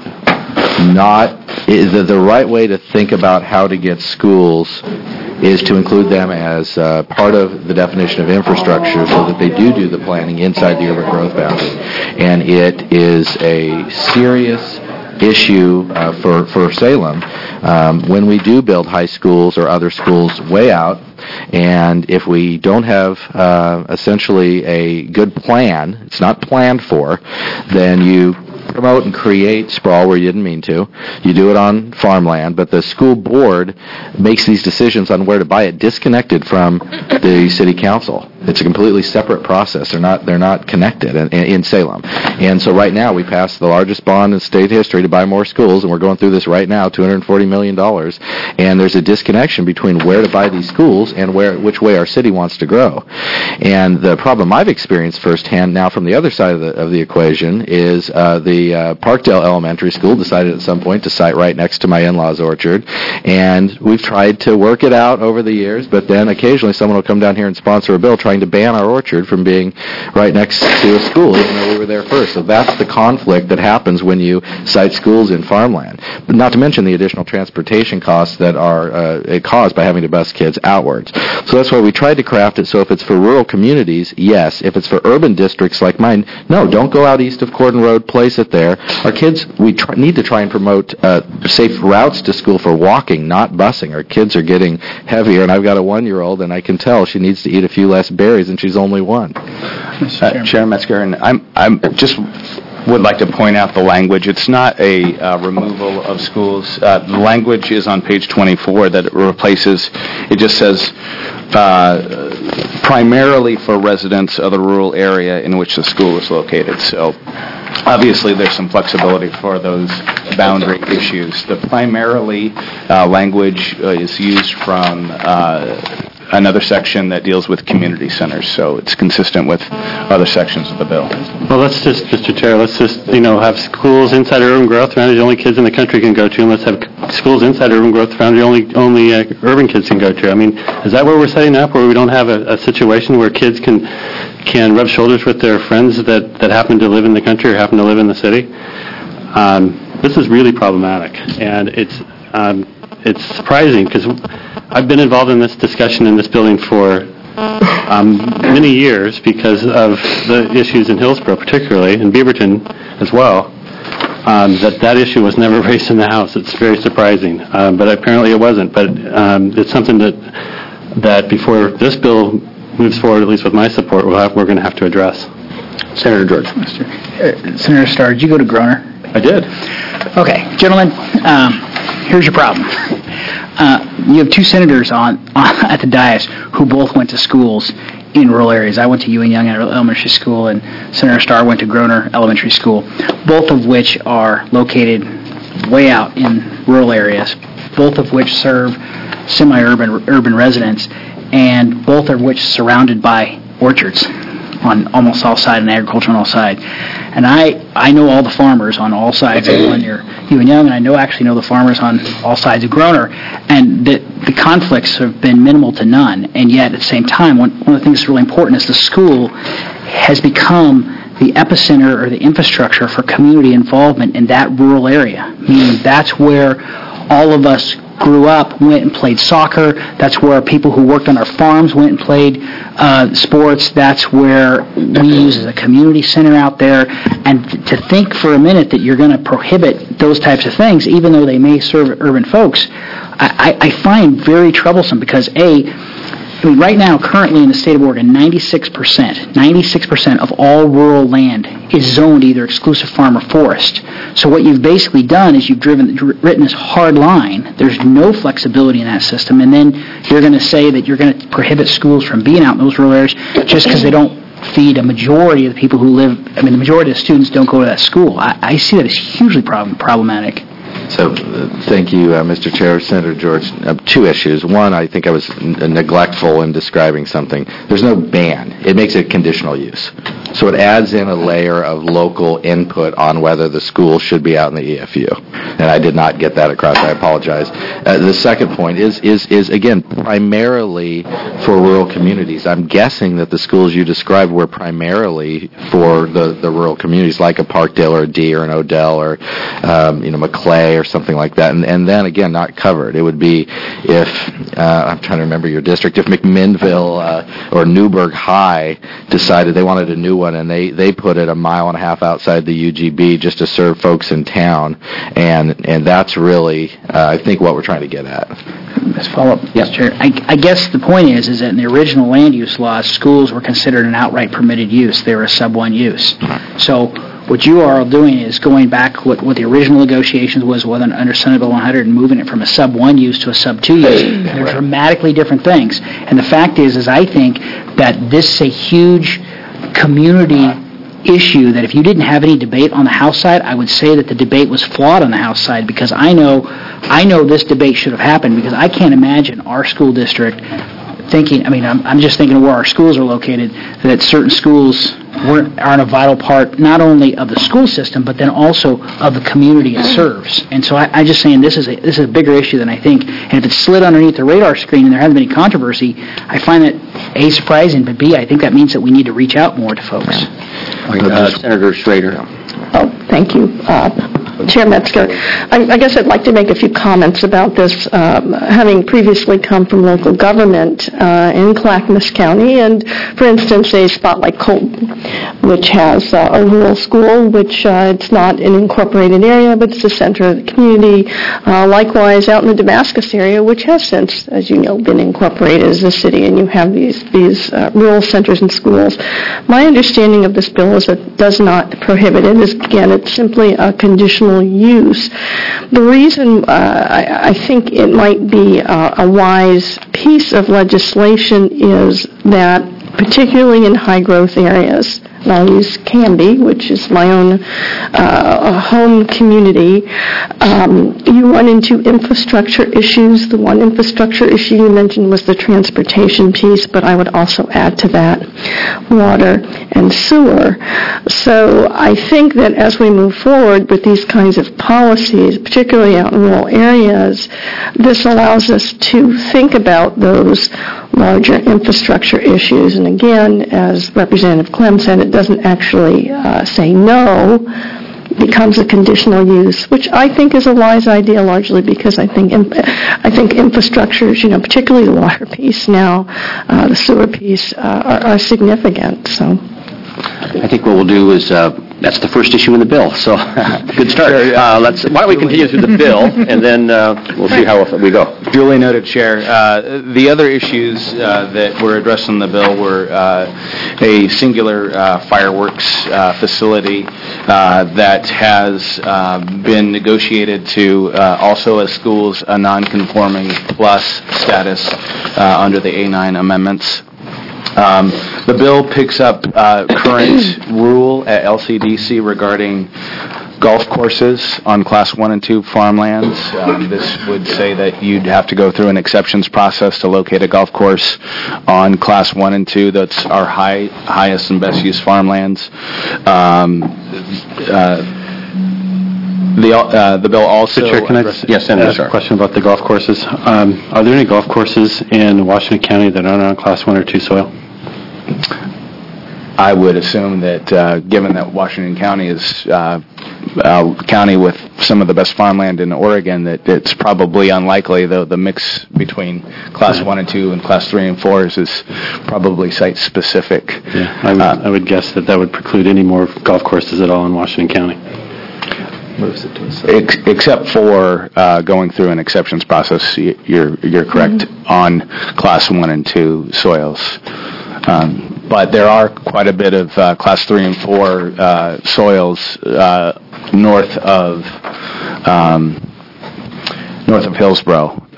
not is the, the right way to think about how to get schools is to include them as uh, part of the definition of infrastructure so that they do do the planning inside the urban growth boundary. And it is a serious issue uh, for, for Salem um, when we do build high schools or other schools way out, and if we don't have uh, essentially a good plan, it's not planned for, then you promote and create sprawl where you didn't mean to. You do it on farmland, but the school board makes these decisions on where to buy it disconnected from the city council. It's a completely separate process. They're not they're not connected in, in Salem. And so right now we passed the largest bond in state history to buy more schools, and we're going through this right now, two hundred forty million dollars. And there's a disconnection between where to buy these schools and where which way our city wants to grow. And the problem I've experienced firsthand now from the other side of the of the equation is uh, the uh, Parkdale Elementary School decided at some point to site right next to my in-laws' orchard, and we've tried to work it out over the years, but then occasionally someone will come down here and sponsor a bill trying to ban our orchard from being right next to a school, even though we were there first. So that's the conflict that happens when you site schools in farmland. But not to mention the additional transportation costs that are uh, caused by having to bus kids outwards. So that's why we tried to craft it so if it's for rural communities, yes. If it's for urban districts like mine, no, don't go out east of Cordon Road, place it there. Our kids, we try, need to try and promote uh, safe routes to school for walking, not busing. Our kids are getting heavier, and I've got a one-year-old, and I can tell she needs to eat a few less berries, and she's only one. Uh, Chair Metzger, and I'm, I'm just would like to point out the language. It's not a uh, removal of schools. Uh, the language is on page twenty-four that it replaces. It just says uh, primarily for residents of the rural area in which the school is located. So obviously there's some flexibility for those boundary issues. The primarily uh, language uh, is used from uh, another section that deals with community centers, so it's consistent with other sections of the bill. Well, let's just, Mister Chair, let's just, you know, have schools inside urban growth boundaries only kids in the country can go to, and let's have schools inside urban growth boundary only only uh, urban kids can go to. I mean, is that where we're setting up, where we don't have a, a situation where kids can can rub shoulders with their friends that, that happen to live in the country or happen to live in the city? Um, this is really problematic, and it's um, it's surprising because I've been involved in this discussion in this building for um, many years because of the issues in Hillsborough particularly, and Beaverton as well, um, that that issue was never raised in the House. It's very surprising, um, but apparently it wasn't. But um, it's something that that before this bill moves forward, at least with my support, we'll have, we're going to have to address. Senator George. Mister Uh, Senator Starr, did you go to Groner? I did. Okay, gentlemen, um, here's your problem. Uh, you have two senators on, on at the dais who both went to schools in rural areas. I went to Ewing Young Elementary School, and Senator Starr went to Groner Elementary School, both of which are located way out in rural areas, both of which serve semi-urban urban residents, and both of which surrounded by orchards on almost all sides and agriculture on all sides. And I, I know all the farmers on all sides of when you're Ewing Young, and I know actually know the farmers on all sides of Groner, and the, the conflicts have been minimal to none. And yet, at the same time, one, one of the things that's really important is the school has become the epicenter or the infrastructure for community involvement in that rural area, meaning that's where all of us grew up, went and played soccer. That's where people who worked on our farms went and played uh, sports. That's where we use as a community center out there. And th- to think for a minute that you're going to prohibit those types of things, even though they may serve urban folks, I, I, I find very troublesome because, A, I mean, right now, currently in the state of Oregon, ninety-six percent, ninety-six percent of all rural land is zoned either exclusive farm or forest. So what you've basically done is you've driven, written this hard line. There's no flexibility in that system, and then you're going to say that you're going to prohibit schools from being out in those rural areas just because they don't feed a majority of the people who live, I mean, the majority of the students don't go to that school. I, I see that as hugely problem, problematic. So, uh, thank you, uh, Mister Chair. Senator George. Uh, two issues. One, I think I was n- neglectful in describing something. There's no ban. It makes it conditional use. So it adds in a layer of local input on whether the school should be out in the E F U. And I did not get that across. I apologize. Uh, the second point is, is, is, again, primarily for rural communities. I'm guessing that the schools you described were primarily for the, the rural communities, like a Parkdale or a D or an Odell or, um, you know, Maclay or something like that. And, and then, again, not covered. It would be if, uh, I'm trying to remember your district, if McMinnville uh, or Newburgh High decided they wanted a new one and they, they put it a mile and a half outside the U G B just to serve folks in town. And and that's really, uh, I think, what we're trying to get at. Let's follow up, yes, Chair. I, I guess the point is, is that in the original land use laws, schools were considered an outright permitted use. They were a sub one use. So what you are doing is going back what, what the original negotiations was with under Senate Bill one hundred and moving it from a sub one use to a sub two use. And they're dramatically different things. And the fact is, is I think that this is a huge community issue that if you didn't have any debate on the House side, I would say that the debate was flawed on the House side, because I know I know this debate should have happened, because I can't imagine our school district thinking, I mean, I'm, I'm just thinking of where our schools are located, that certain schools weren't, aren't a vital part not only of the school system, but then also of the community it serves. And so I, I'm just saying this is a, this is a bigger issue than I think. And if it's slid underneath the radar screen and there hasn't been any controversy, I find that, A, surprising, but B, I think that means that we need to reach out more to folks. Uh, Senator Schrader. Oh, thank you, uh, Chair Metzger. I, I guess I'd like to make a few comments about this, um, having previously come from local government uh, in Clackamas County, and, for instance, a spot like Colton, which has uh, a rural school, which uh, it's not an incorporated area, but it's the center of the community. Uh, likewise, out in the Damascus area, which has since, as you know, been incorporated as a city, and you have these, these uh, rural centers and schools. My understanding of this bill is that it does not prohibit it. Is, again, it's simply a conditional use. The reason uh, I, I think it might be a, a wise piece of legislation is that, particularly in high-growth areas, and I'll use Canby, which is my own uh, home community, um, you run into infrastructure issues. The one infrastructure issue you mentioned was the transportation piece, but I would also add to that water and sewer. So I think that as we move forward with these kinds of policies, particularly out in rural areas, this allows us to think about those larger infrastructure issues. And again, as Representative Clem said, it doesn't actually uh, say no, becomes a conditional use, which I think is a wise idea, largely because I think in, I think infrastructures, you know, particularly the water piece now, uh, the sewer piece, uh, are, are significant. So I think what we'll do is, uh, that's the first issue in the bill, so good start. Uh, let's, why don't we continue through the bill, and then uh, we'll see how we go. Duly noted, Chair. Uh, the other issues uh, that were addressed in the bill were uh, a singular uh, fireworks uh, facility uh, that has uh, been negotiated to uh, also as schools a non-conforming plus status uh, under the A nine amendments. Um, the bill picks up uh, current rule at L C D C regarding golf courses on Class one and two farmlands. Um, this would say that you'd have to go through an exceptions process to locate a golf course on Class one and two that's our high, highest and best use farmlands. Um, uh, The uh, the bill also... Mister Chair, can I address, yes, Senator, ask a question about the golf courses? Um, are there any golf courses in Washington County that aren't on Class one or two soil? I would assume that, uh, given that Washington County is uh, a county with some of the best farmland in Oregon, that it's probably unlikely, though the mix between Class one and two and Class three and fours is probably site-specific. Yeah, I would, uh, I would guess that that would preclude any more golf courses at all in Washington County. Moves it to a Ex- except for uh, going through an exceptions process, y- you're you're correct mm-hmm. on Class one and two soils. Um, but there are quite a bit of uh, Class three and four uh, soils uh, north of um, north of Hillsborough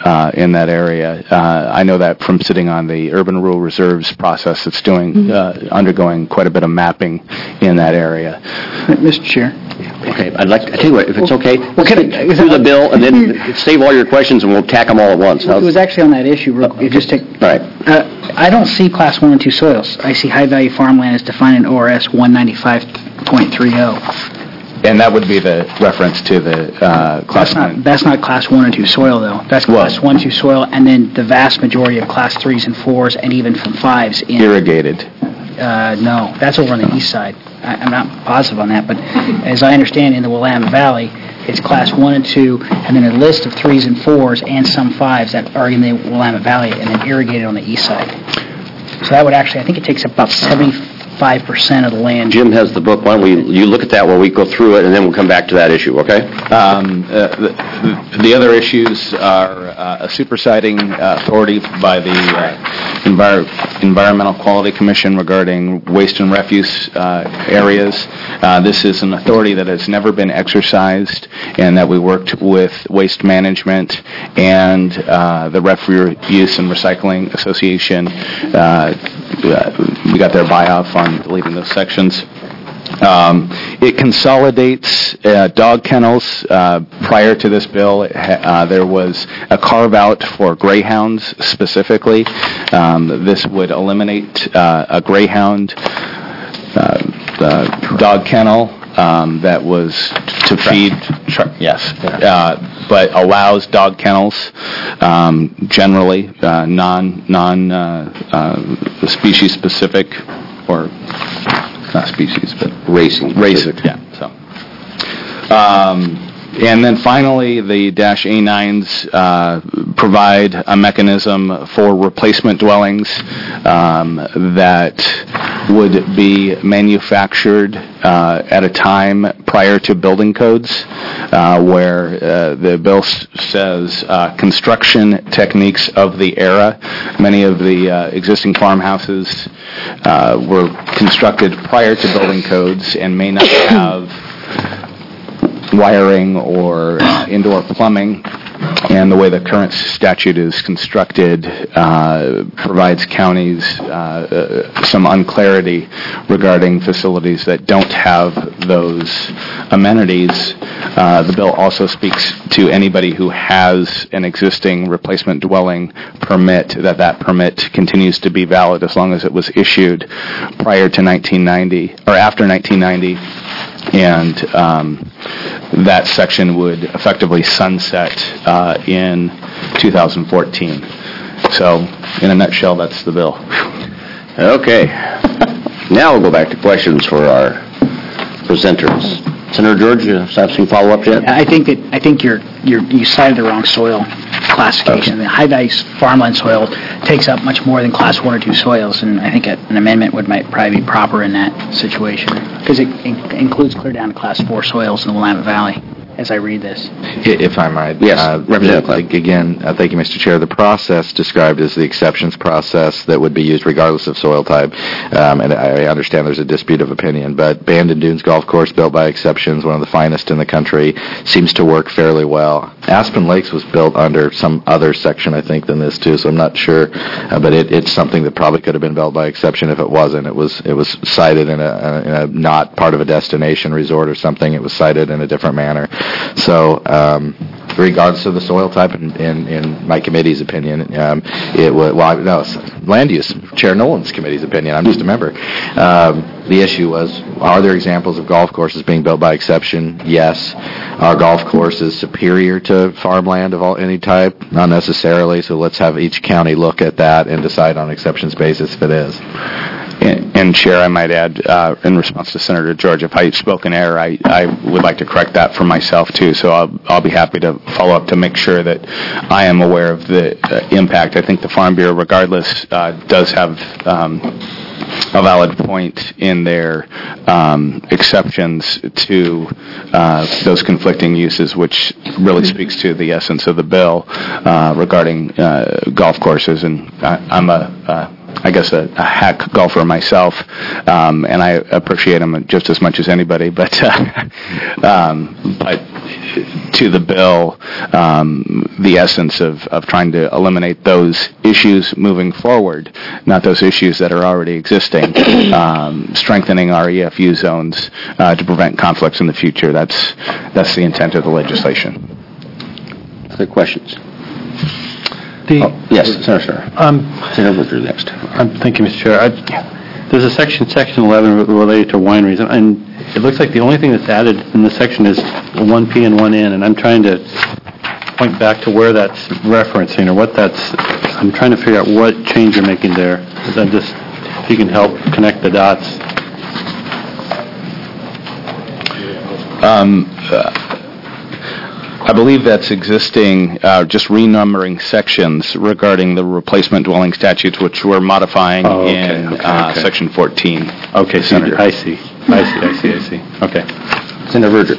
uh, in that area. Uh, I know that from sitting on the Urban Rural Reserves process that's doing, uh, undergoing quite a bit of mapping in that area. Mister Chair. Okay, I'd like, I tell you what, if it's okay, Well, can I- do the bill, and then save all your questions, and we'll tack them all at once. It was actually on that issue, real quick, just take, All right. uh, I don't see class one and two soils. I see high-value farmland as defined in O R S one ninety-five point three oh. And that would be the reference to the uh, class That's not, one. that's not class one and two soil, though. That's Well- class one, two soil, and then the vast majority of class threes and fours, and even from fives in, Irrigated. uh, no, that's over on the east side. I, I'm not positive on that, but as I understand, in the Willamette Valley, it's class one and two, and then a list of threes and fours and some fives that are in the Willamette Valley, and then irrigated on the east side. So that would actually, I think it takes about seventy-five percent of the land. Jim has the book. Why don't we, you look at that while we go through it, and then we'll come back to that issue, okay? Um, uh, the, the other issues are uh, a superseding uh, authority by the uh, Envir- Environmental Quality Commission regarding waste and refuse uh, areas. Uh, this is an authority that has never been exercised, and that we worked with Waste Management and uh, the Refuse and Recycling Association. Uh, we got their buy-off on deleting those sections. Um, it consolidates uh, dog kennels. Uh, prior to this bill, it ha- uh, there was a carve-out for greyhounds specifically. Um, this would eliminate uh, a greyhound uh, uh, dog kennel um, that was to feed, tra- yes, uh, but allows dog kennels, um, generally uh, non non uh, uh, species specific, or not species, but Racing. racing. Yeah. So, um, and then finally, the dash A nines uh, provide a mechanism for replacement dwellings um, that would be manufactured uh, at a time prior to building codes, uh, where uh, the bill s- says uh, construction techniques of the era. Many of the uh, existing farmhouses uh, were constructed prior to building codes and may not have wiring or uh, indoor plumbing, and the way the current statute is constructed uh, provides counties uh, uh, some unclarity regarding facilities that don't have those amenities. Uh, the bill also speaks to anybody who has an existing replacement dwelling permit, that that permit continues to be valid as long as it was issued prior to nineteen ninety, or after nineteen ninety. And um, that section would effectively sunset uh, in two thousand fourteen. So, in a nutshell, that's the bill. Okay. Now we'll go back to questions for our presenters. Senator George, you have some follow-up yet? I think that, I think you're, you're, you cited the wrong soil classification. The high-value farmland soil takes up much more than class one or two soils, and I think a- an amendment would might probably be proper in that situation, because it in- includes clear down to class four soils in the Willamette Valley, as I read this. If I might. Yes, uh, Representative Clark. th- Again, uh, thank you, Mister Chair. The process described is the exceptions process that would be used regardless of soil type. Um, and I understand there's a dispute of opinion, but Bandon Dunes Golf Course, built by exceptions, one of the finest in the country, seems to work fairly well. Aspen Lakes was built under some other section, I think, than this too, so I'm not sure. Uh, but it, it's something that probably could have been built by exception if it wasn't. It was it was cited in a, in a not part of a destination resort or something. It was cited in a different manner. So, um, regardless of the soil type, in, in, in my committee's opinion, um, it would, well, no, it's land use, Chair Nolan's committee's opinion, I'm just a member. Um, the issue was, are there examples of golf courses being built by exception? Yes. Are golf courses superior to farmland of all any type? Not necessarily, so let's have each county look at that and decide on exceptions basis if it is. And, and Chair, I might add, uh, in response to Senator George, if I spoke in error, I, I would like to correct that for myself too. So I'll, I'll be happy to follow up to make sure that I am aware of the uh, impact. I think the Farm Bureau, regardless, uh, does have um, a valid point in their um, exceptions to uh, those conflicting uses, which really speaks to the essence of the bill uh, regarding uh, golf courses. And I, I'm a uh, I guess, a, a hack golfer myself, um, and I appreciate him just as much as anybody. But, uh, um, but to the bill, um, the essence of, of trying to eliminate those issues moving forward, not those issues that are already existing, um, strengthening our E F U zones uh, to prevent conflicts in the future. That's that's the intent of the legislation. Other questions? The, oh, yes, Senator. Um, Senator Booker next. Um, thank you, Mister Chair. I, there's a section, Section eleven, related to wineries, and it looks like the only thing that's added in this section is one P and one N, and I'm trying to point back to where that's referencing or what that's. I'm trying to figure out what change you're making there. I'm just, if you can help connect the dots. Um, uh, I believe that's existing, uh, just renumbering sections regarding the replacement dwelling statutes, which we're modifying oh, okay, in okay, uh, okay. Section fourteen. Okay, Senator. I see. I see, I see, I see. Okay. Senator Verger.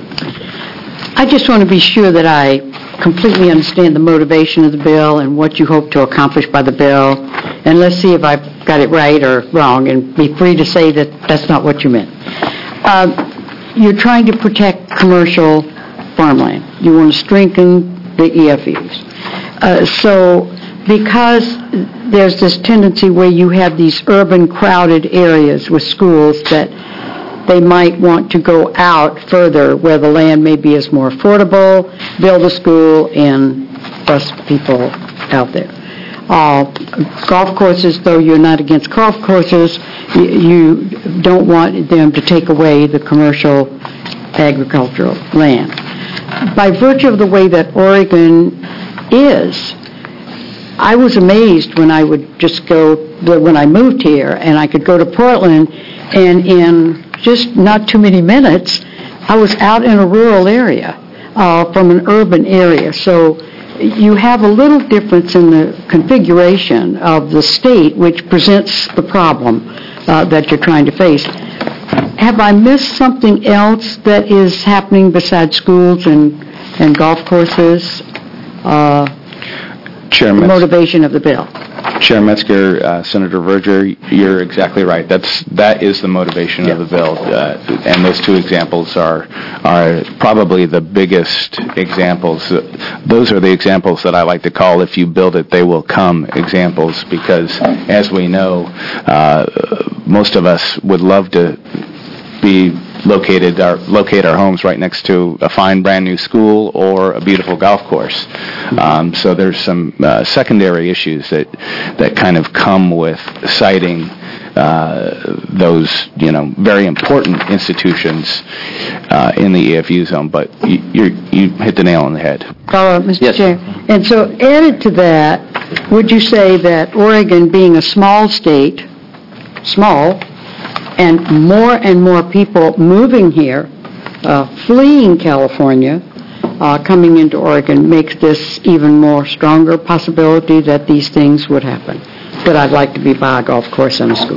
I just want to be sure that I completely understand the motivation of the bill and what you hope to accomplish by the bill. And let's see if I've got it right or wrong, and be free to say that that's not what you meant. Uh, you're trying to protect commercial farmland. You want to strengthen the E F Us. Uh, so because there's this tendency where you have these urban crowded areas with schools that they might want to go out further where the land maybe is more affordable, build a school, and bus people out there. Uh, golf courses, though you're not against golf courses, you, you don't want them to take away the commercial agricultural land. By virtue of the way that Oregon is, I was amazed when I would just go, when I moved here, and I could go to Portland, and in just not too many minutes, I was out in a rural area uh, from an urban area. So you have a little difference in the configuration of the state, which presents the problem uh, that you're trying to face. Have I missed something else that is happening besides schools and, and golf courses? Uh, Chair the Metz- motivation of the bill. Chair Metzger, uh, Senator Verger, you're exactly right. That's that is the motivation Yeah. of the bill, uh, and those two examples are are probably the biggest examples. Those are the examples that I like to call "if you build it, they will come" examples, because as we know, uh, most of us would love to be located our locate our homes right next to a fine brand new school or a beautiful golf course. Um, so there's some uh, secondary issues that that kind of come with citing uh, those, you know, very important institutions uh, in the E F U zone. But you you're, you hit the nail on the head. Follow up, Mister Yes. Chair. And so added to that, would you say that Oregon, being a small state, small, and more and more people moving here, uh, fleeing California, uh, coming into Oregon, makes this even more stronger possibility that these things would happen? That I'd like to be by a golf course and a school.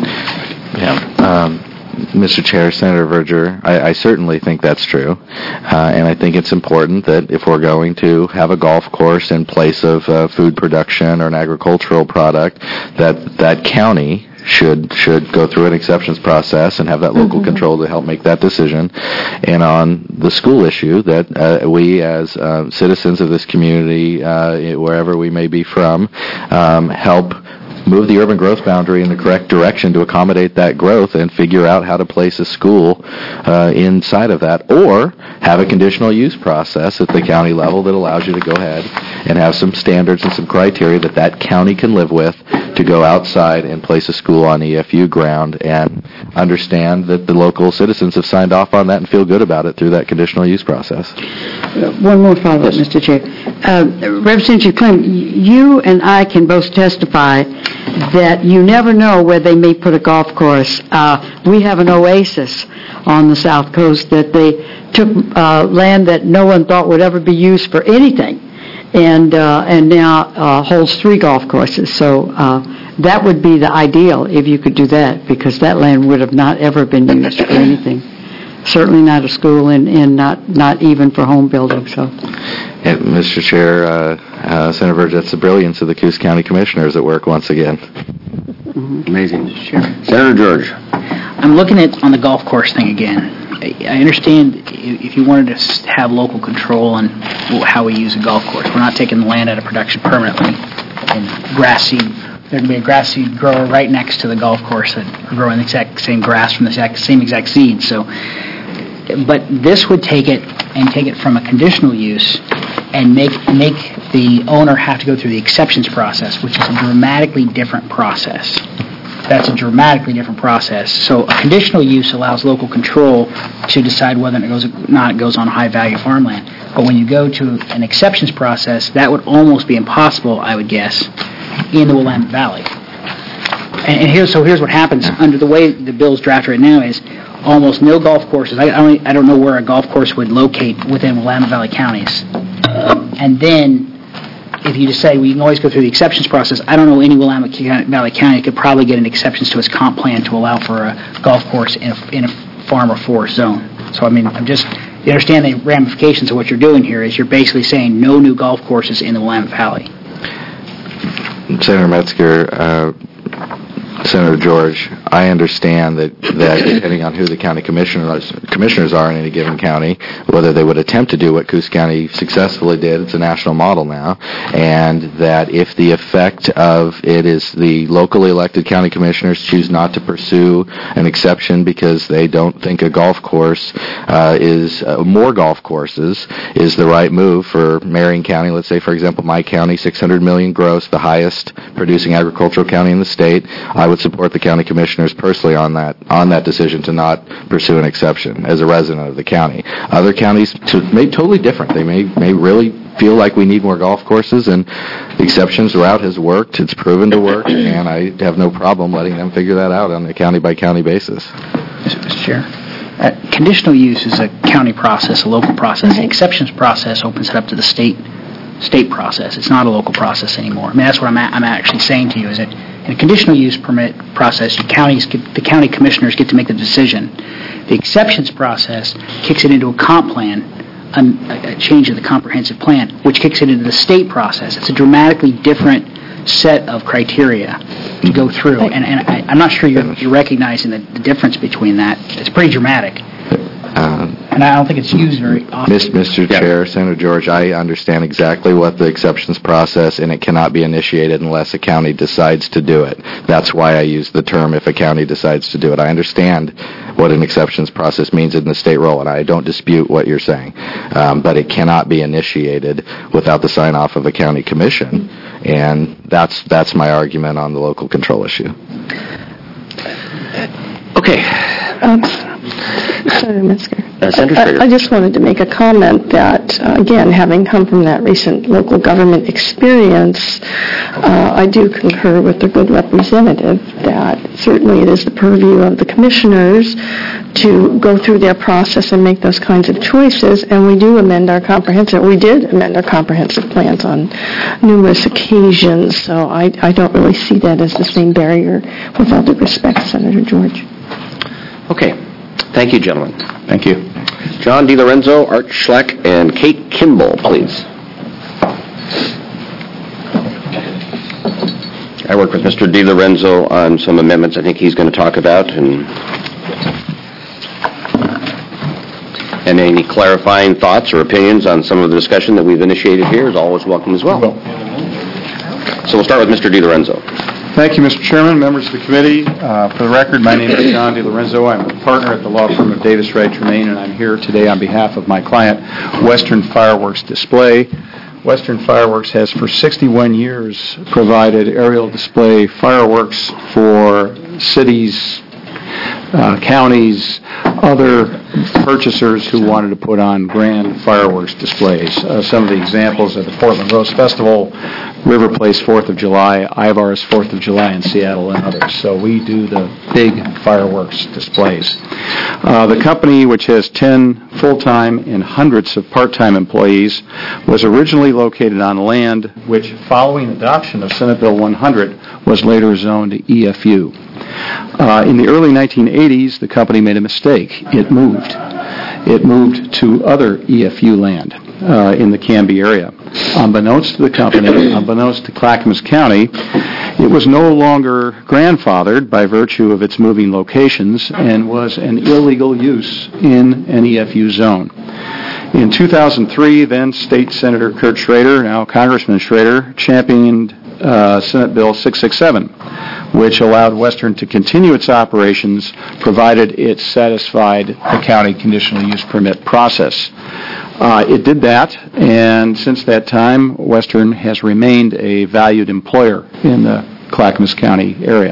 Yeah. Um, Mister Chair, Senator Verger, I, I certainly think that's true, uh, and I think it's important that if we're going to have a golf course in place of uh, food production or an agricultural product, that that county should should go through an exceptions process and have that local Mm-hmm. control to help make that decision. And on the school issue, that uh, we as uh, citizens of this community, uh, wherever we may be from, um, help move the urban growth boundary in the correct direction to accommodate that growth and figure out how to place a school uh, inside of that, or have a conditional use process at the county level that allows you to go ahead and have some standards and some criteria that that county can live with to go outside and place a school on E F U ground, and understand that the local citizens have signed off on that and feel good about it through that conditional use process. One more follow-up, Mister Chair. Uh, Representative Clem, you and I can both testify that you never know where they may put a golf course. Uh, we have an oasis on the south coast that they took uh, land that no one thought would ever be used for anything, and uh, and now uh, holds three golf courses. So uh, that would be the ideal if you could do that, because that land would have not ever been used for anything. Certainly not a school, and, and not, not even for home building. So, And Mister Chair, uh, uh, Senator Verge, that's the brilliance of the Coos County Commissioners at work once again. Amazing. Sure. Senator George. I'm looking at on the golf course thing again. I I understand i- if you wanted to s- have local control on wh- how we use a golf course. We're not taking the land out of production permanently. And grass seed, there can be a grass seed grower right next to the golf course that are growing the exact same grass from the exact, same exact seed. So, but this would take it and take it from a conditional use and make make the owner have to go through the exceptions process, which is a dramatically different process. That's a dramatically different process. So a conditional use allows local control to decide whether or not it goes on high-value farmland. But when you go to an exceptions process, that would almost be impossible, I would guess, in the Willamette Valley. And, and here's so here's what happens under the way the bill's drafted right now is almost no golf courses. I, I don't I don't know where a golf course would locate within Willamette Valley counties. And then if you just say, well, you can always go through the exceptions process, I don't know any Willamette Valley county could probably get an exceptions to its comp plan to allow for a golf course in a, in a farm or forest zone. So, I mean, I'm just, you understand the ramifications of what you're doing here is you're basically saying no new golf courses in the Willamette Valley. Senator Metzger, uh, Senator George, I understand that, that depending on who the county commissioners commissioners are in any given county, whether they would attempt to do what Coos County successfully did, it's a national model now, and that if the effect of it is the locally elected county commissioners choose not to pursue an exception because they don't think a golf course uh, is, uh, more golf courses is the right move for Marion County, let's say, for example, my county, six hundred million gross, the highest producing agricultural county in the state, I would support the county commissioners personally on that on that decision to not pursue an exception as a resident of the county. Other counties to, may totally different. They may may really feel like we need more golf courses, and the exceptions route has worked. It's proven to work, and I have no problem letting them figure that out on a county-by-county basis. Mister Chair, uh, conditional use is a county process, a local process. The exceptions process opens it up to the state state process. It's not a local process anymore. I mean, that's what I'm, a- I'm actually saying to you, is that in a conditional use permit process, the counties get, the county commissioners get to make the decision. The exceptions process kicks it into a comp plan, a, a change of the comprehensive plan, which kicks it into the state process. It's a dramatically different set of criteria to go through, and, and I, I'm not sure you're, you're recognizing the, the difference between that. It's pretty dramatic. Um, And I don't think it's used very often. Mis- Mister Chair, Senator George, I understand exactly what the exceptions process, and it cannot be initiated unless a county decides to do it. That's why I use the term if a county decides to do it. I understand what an exceptions process means in the state role, and I don't dispute what you're saying. Um, but it cannot be initiated without the sign-off of a county commission, and that's that's my argument on the local control issue. Okay. Um, Senator Metzger. Uh, Senator I- Schrader. I just wanted to make a comment that, uh, again, having come from that recent local government experience, uh, I do concur with the good representative that certainly it is the purview of the commissioners to go through their process and make those kinds of choices, and we do amend our comprehensive, we did amend our comprehensive plans on numerous occasions, so I, I don't really see that as the same barrier, with all due respect, Senator George. Okay. Thank you, gentlemen. Thank you. John DiLorenzo, Art Schleck, and Kate Kimball, please. I worked with Mister DiLorenzo on some amendments I think he's going to talk about, and and any clarifying thoughts or opinions on some of the discussion that we've initiated here is always welcome as well. So we'll start with Mister DiLorenzo. Thank you, Mister Chairman, members of the committee. Uh, For the record, my name is John DiLorenzo. I'm a partner at the law firm of Davis, Wright, Tremaine, and I'm here today on behalf of my client, Western Fireworks Display. Western Fireworks has for sixty-one years provided aerial display fireworks for cities, uh, counties, other purchasers who wanted to put on grand fireworks displays. Uh, some of the examples are the Portland Rose Festival, River Place fourth of July, Ivar's fourth of July in Seattle, and others. So we do the big fireworks displays. Uh, the company, which has ten full-time and hundreds of part-time employees, was originally located on land which, following adoption of Senate Bill one hundred, was later zoned to E F U. Uh, in the early nineteen eighties, the company made a mistake. It moved. It moved to other E F U land uh, in the Canby area. Unbeknownst to the company, unbeknownst to Clackamas County, It was no longer grandfathered by virtue of its moving locations and was an illegal use in an E F U zone. In two thousand three, then State Senator Kurt Schrader, now Congressman Schrader, championed uh, Senate Bill six sixty-seven, which allowed Western to continue its operations provided it satisfied the county conditional use permit process. Uh, it did that, and since that time, Western has remained a valued employer in the Clackamas County area.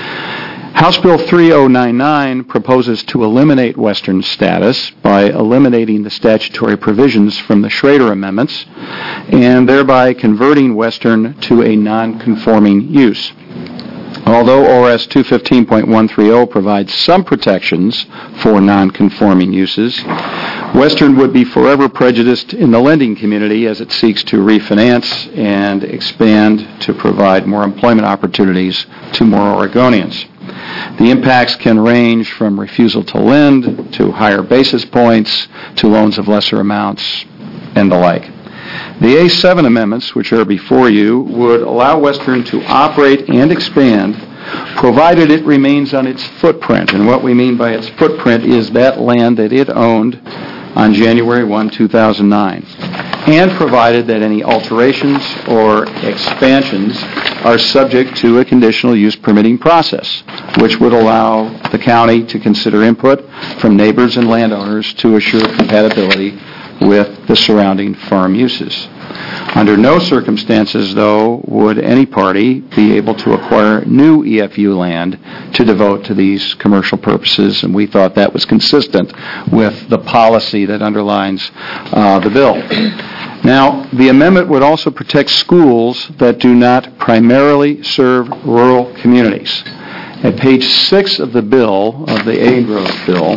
House Bill three oh nine nine proposes to eliminate Western's status by eliminating the statutory provisions from the Schrader amendments and thereby converting Western to a non-conforming use. Although O R S two fifteen point one thirty provides some protections for non-conforming uses, Western would be forever prejudiced in the lending community as it seeks to refinance and expand to provide more employment opportunities to more Oregonians. The impacts can range from refusal to lend, to higher basis points, to loans of lesser amounts, and the like. The A seven amendments, which are before you, would allow Western to operate and expand, provided it remains on its footprint. And what we mean by its footprint is that land that it owned on January first, two thousand nine, and provided that any alterations or expansions are subject to a conditional use permitting process, which would allow the county to consider input from neighbors and landowners to assure compatibility with the surrounding farm uses. Under no circumstances, though, would any party be able to acquire new E F U land to devote to these commercial purposes, and we thought that was consistent with the policy that underlines uh, the bill. Now, the amendment would also protect schools that do not primarily serve rural communities. At page six of the bill, of the A-Growth bill,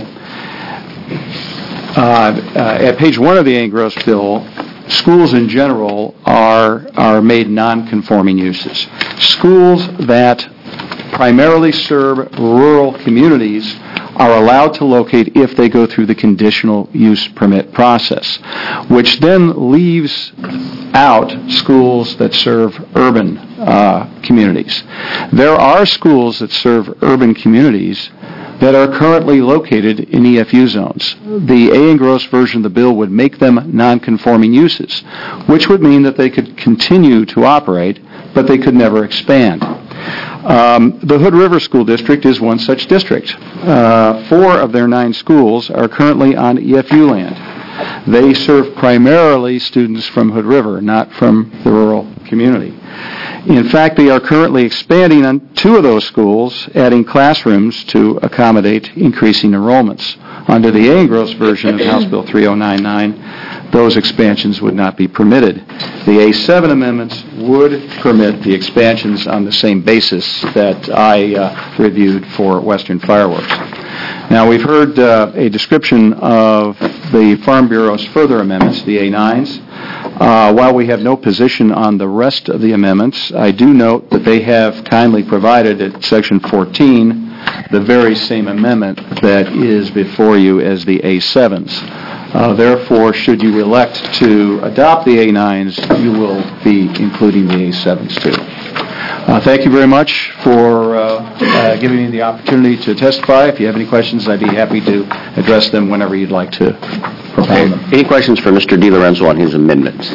uh, uh, at page one of the A-Growth bill, schools in general are are made non-conforming uses. Schools that primarily serve rural communities are allowed to locate if they go through the conditional use permit process, which then leaves out schools that serve urban uh, communities. There are schools that serve urban communities that are currently located in E F U zones. The A. Engross version of the bill would make them non-conforming uses, which would mean that they could continue to operate, but they could never expand. Um, the Hood River School District is one such district. Uh, four of their nine schools are currently on E F U land. They serve primarily students from Hood River, not from the rural community. In fact, they are currently expanding on two of those schools, adding classrooms to accommodate increasing enrollments. Under the A. Engross version of House Bill three oh nine nine, those expansions would not be permitted. The A seven amendments would permit the expansions on the same basis that I uh, reviewed for Western Fireworks. Now, we've heard uh, a description of the Farm Bureau's further amendments, the A nines. Uh, while we have no position on the rest of the amendments, I do note that they have kindly provided at Section fourteen the very same amendment that is before you as the A sevens. Uh, therefore, should you elect to adopt the A nines, you will be including the A sevens too. Uh, thank you very much for uh, uh, giving me the opportunity to testify. If you have any questions, I'd be happy to address them whenever you'd like to propose them. Any questions for Mister DiLorenzo on his amendments?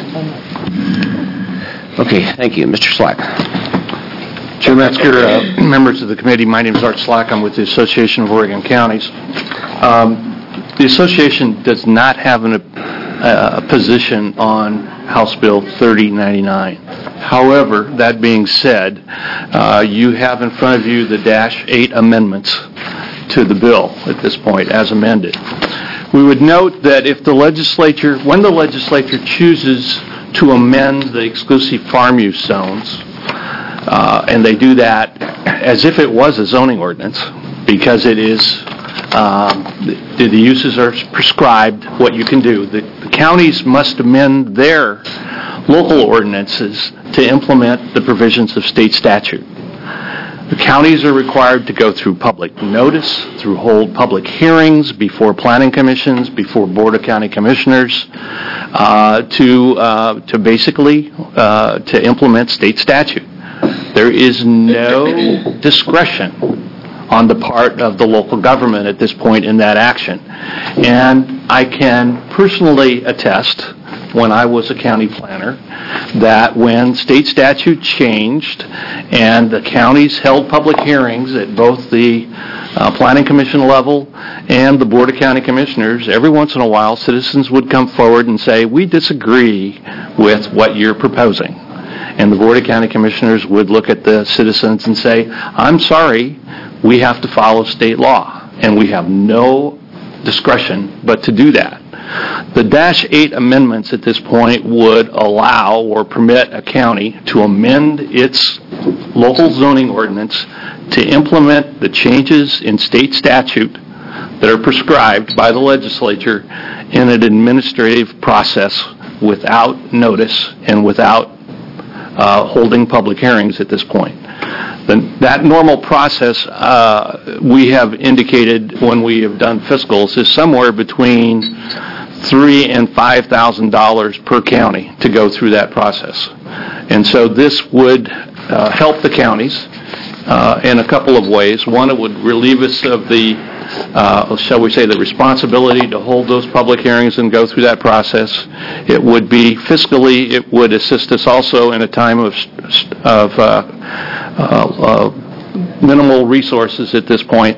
Okay, thank you. Mister Slack. Chair Metzger, uh, members of the committee, my name is Art Slack. I'm with the Association of Oregon Counties. Um, the association does not have an, uh, a position on House Bill thirty ninety-nine. However, that being said, uh, you have in front of you the Dash eight amendments to the bill at this point, as amended. We would note that if the legislature, when the legislature chooses to amend the exclusive farm use zones, uh, and they do that as if it was a zoning ordinance, because it is, um, the, the uses are prescribed what you can do. The, the counties must amend their local ordinances to implement the provisions of state statute. The counties are required to go through public notice, through hold public hearings before planning commissions, before Board of County Commissioners, uh, to uh, to basically uh, to implement state statute. There is no discretion on the part of the local government at this point in that action. And I can personally attest, when I was a county planner, that when state statute changed and the counties held public hearings at both the uh, Planning Commission level and the Board of County Commissioners, every once in a while citizens would come forward and say, we disagree with what you're proposing. And the Board of County Commissioners would look at the citizens and say, I'm sorry, we have to follow state law, and we have no discretion but to do that. The Dash eight amendments at this point would allow or permit a county to amend its local zoning ordinance to implement the changes in state statute that are prescribed by the legislature in an administrative process without notice and without uh, holding public hearings at this point. The, that normal process, uh, we have indicated when we have done fiscals, is somewhere between three and five thousand dollars per county to go through that process, and so this would uh, help the counties uh, in a couple of ways. One, it would relieve us of the, uh, shall we say, the responsibility to hold those public hearings and go through that process. It would be fiscally, it would assist us also in a time of of uh, uh, uh, minimal resources at this point.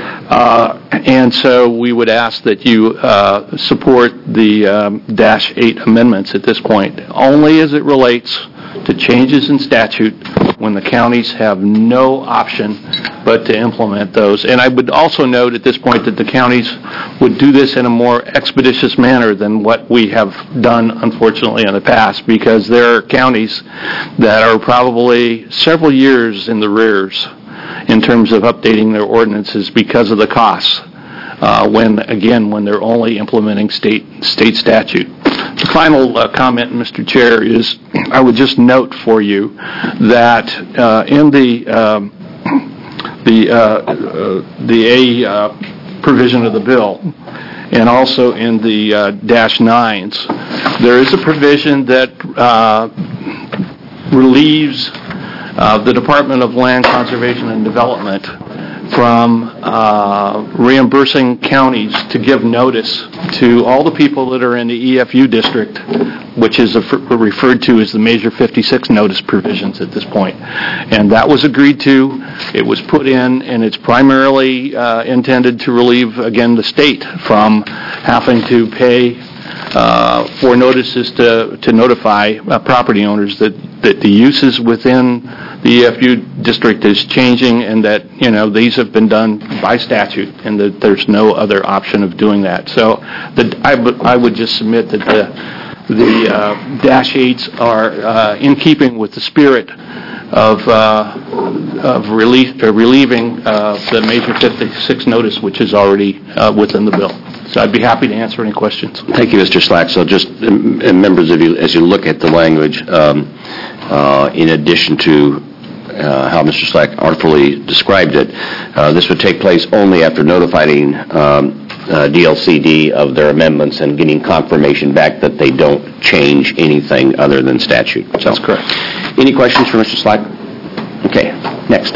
Uh, and so we would ask that you uh, support the um, Dash eight amendments at this point, only as it relates to changes in statute when the counties have no option but to implement those. And I would also note at this point that the counties would do this in a more expeditious manner than what we have done, unfortunately, in the past, because there are counties that are probably several years in the rears in terms of updating their ordinances because of the costs, uh, when, again, when they're only implementing state state statute. The final uh, comment, Mister Chair, is I would just note for you that uh, in the um, the uh, uh, the A uh, provision of the bill, and also in the uh, Dash nines, there is a provision that uh, relieves Uh, the Department of Land Conservation and Development from uh, reimbursing counties to give notice to all the people that are in the E F U district, which is a, referred to as the Measure fifty-six notice provisions at this point. And that was agreed to, it was put in, and it's primarily uh, intended to relieve, again, the state from having to pay uh, for notices to, to notify uh, property owners that, that the uses within the E F U district is changing, and that, you know, these have been done by statute, and that there's no other option of doing that. So the, I, w- I would just submit that the, the uh, Dash eights are uh, in keeping with the spirit of, uh, of relief, uh, relieving uh, the Measure fifty-six notice, which is already uh, within the bill. So I'd be happy to answer any questions. Thank you, Mister Slack. So just, um, members of you, as you look at the language, um, uh, in addition to Uh, how Mister Slack artfully described it, uh, this would take place only after notifying um, uh, D L C D of their amendments and getting confirmation back that they don't change anything other than statute. So, that's correct. Any questions for Mister Slack? Okay, next.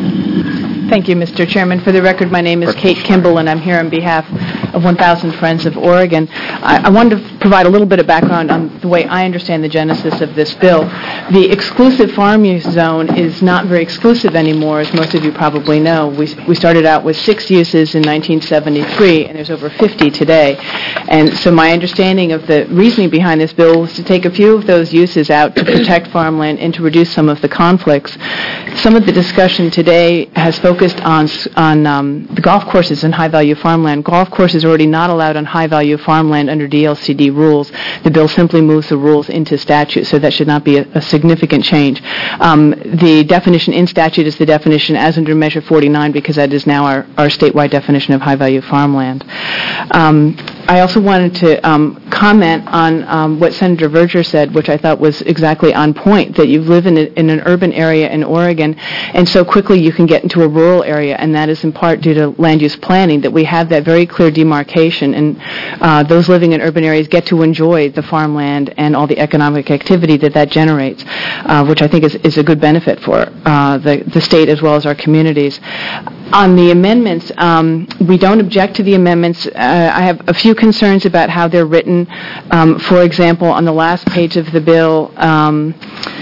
Thank you, Mister Chairman. For the record, my name is Kate Kimball, and I'm here on behalf of one thousand Friends of Oregon. I, I wanted to provide a little bit of background on the way I understand the genesis of this bill. The exclusive farm use zone is not very exclusive anymore, as most of you probably know. We, we started out with six uses in nineteen seventy-three, and there's over fifty today. And so my understanding of the reasoning behind this bill was to take a few of those uses out to protect farmland and to reduce some of the conflicts. Some of the discussion today has focused on on um, the golf courses and high-value farmland. Golf courses are already not allowed on high-value farmland under D L C D rules. The bill simply moves the rules into statute, so that should not be a, a significant change. Um, the definition in statute is the definition as under Measure forty-nine, because that is now our, our statewide definition of high-value farmland. Um, I also wanted to um, comment on um, what Senator Verger said, which I thought was exactly on point, that you live in, a, in an urban area in Oregon, and so quickly you can get into a rural area, and that is in part due to land use planning, that we have that very clear demarcation demarcation, and uh, those living in urban areas get to enjoy the farmland and all the economic activity that that generates, uh, which I think is, is a good benefit for uh, the, the state as well as our communities. On the amendments, um, we don't object to the amendments. Uh, I have a few concerns about how they're written. Um, for example, on the last page of the bill, um,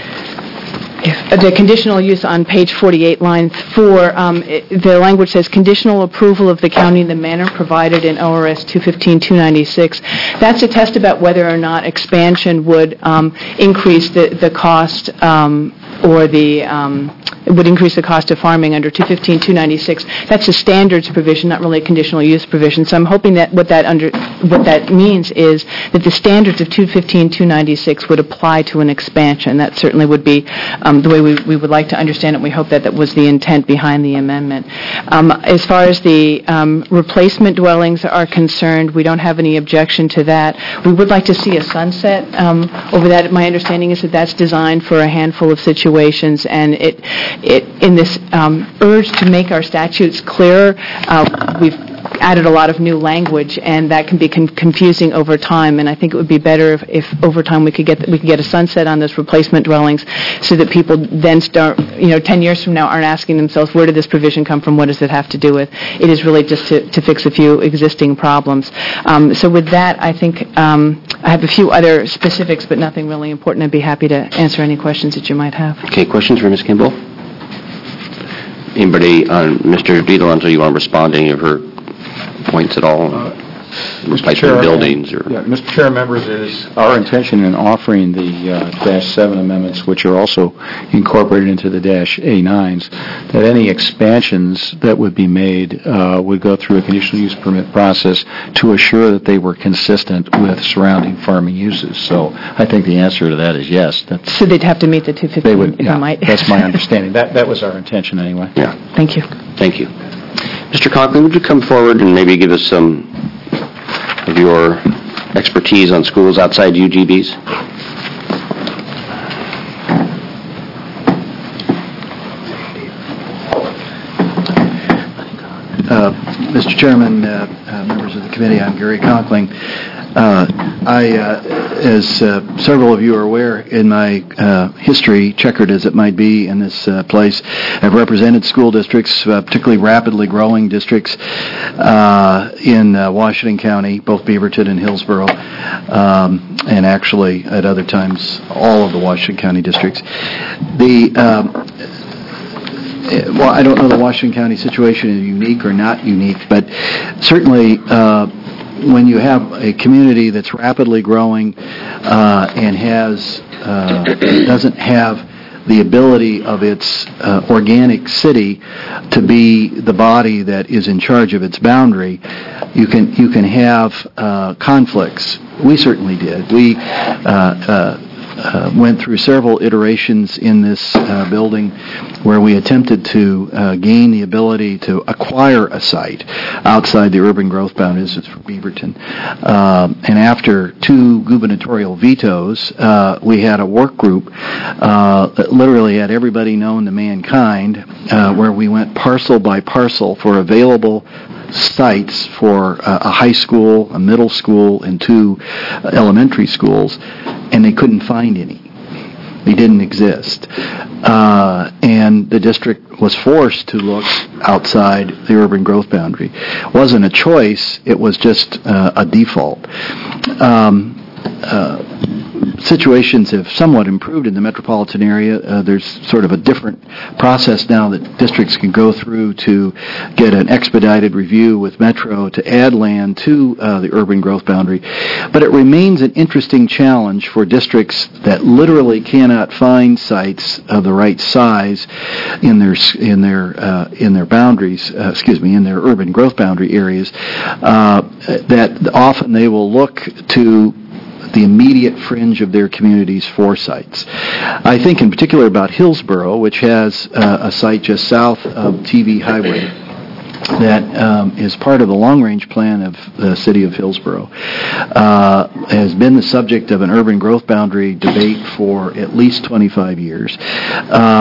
if, the conditional use on page forty-eight, line four, um, it, the language says conditional approval of the county in the manner provided in O R S two fifteen two ninety-six. That's a test about whether or not expansion would um, increase the, the cost um, or the um, it would increase the cost of farming under two fifteen two ninety-six. That's a standards provision, not really a conditional use provision. So I'm hoping that what that under what that means is that the standards of two fifteen two ninety-six would apply to an expansion. That certainly would be um, the way we, we would like to understand it. We hope that that was the intent behind the amendment. Um, as far as the um, replacement dwellings are concerned, we don't have any objection to that. We would like to see a sunset um, over that. My understanding is that that's designed for a handful of situations, and it It, in this um, urge to make our statutes clearer, uh, we've added a lot of new language, and that can be con- confusing over time. And I think it would be better if, if over time we could get we could get a sunset on those replacement dwellings, so that people then start, you know, ten years from now aren't asking themselves, where did this provision come from? What does it have to do with? It is really just to, to fix a few existing problems. Um, so with that, I think um, I have a few other specifics, but nothing really important. I'd be happy to answer any questions that you might have. Okay, questions for Miz Kimball? Anybody, uh, Mister DiLorenzo, you want to respond to any of her points at all? Uh, Replacement Chair, buildings? Or? Yeah, Mister Chair, members, it is our intention in offering the uh, Dash seven amendments, which are also incorporated into the Dash A nines, that any expansions that would be made uh, would go through a conditional use permit process to assure that they were consistent with surrounding farming uses. So I think the answer to that is yes. That's, so they'd have to meet the two fifteen, they would, if yeah, I might. That's my understanding. That that was our intention anyway. Yeah. Thank you. Thank you. Mister Conklin, would you come forward and maybe give us some of your expertise on schools outside U G Bs? Uh, Mister Chairman, uh, uh, members of the committee, I'm Gary Conkling. Uh, I, uh, as uh, several of you are aware, in my uh, history, checkered as it might be in this uh, place, I've represented school districts, uh, particularly rapidly growing districts uh, in uh, Washington County, both Beaverton and Hillsborough, um, and actually at other times all of the Washington County districts. The um, well, I don't know the Washington County situation is unique or not unique, but certainly uh, when you have a community that's rapidly growing uh, and has uh, doesn't have the ability of its uh, organic city to be the body that is in charge of its boundary, you can you can have uh, conflicts. We certainly did. We uh, uh, uh, went through several iterations in this uh, building where we attempted to uh, gain the ability to acquire a site outside the urban growth boundaries for Beaverton. Uh, and after two gubernatorial vetoes, uh, we had a work group uh, that literally had everybody known to mankind, uh, where we went parcel by parcel for available sites for uh, a high school, a middle school, and two uh, elementary schools, and they couldn't find any. They didn't exist. Uh, and the district was forced to look outside the urban growth boundary. It wasn't a choice, it was just uh, a default. Um, uh, situations have somewhat improved in the metropolitan area. Uh, there's sort of a different process now that districts can go through to get an expedited review with Metro to add land to uh, the urban growth boundary. But it remains an interesting challenge for districts that literally cannot find sites of the right size in their in their uh, in their boundaries. Uh, excuse me, in their urban growth boundary areas. Uh, that often they will look to the immediate fringe of their communities for sites. I think in particular about Hillsborough, which has uh, a site just south of T V Highway that um, is part of the long-range plan of the city of Hillsborough, uh, has been the subject of an urban growth boundary debate for at least twenty-five years. Uh,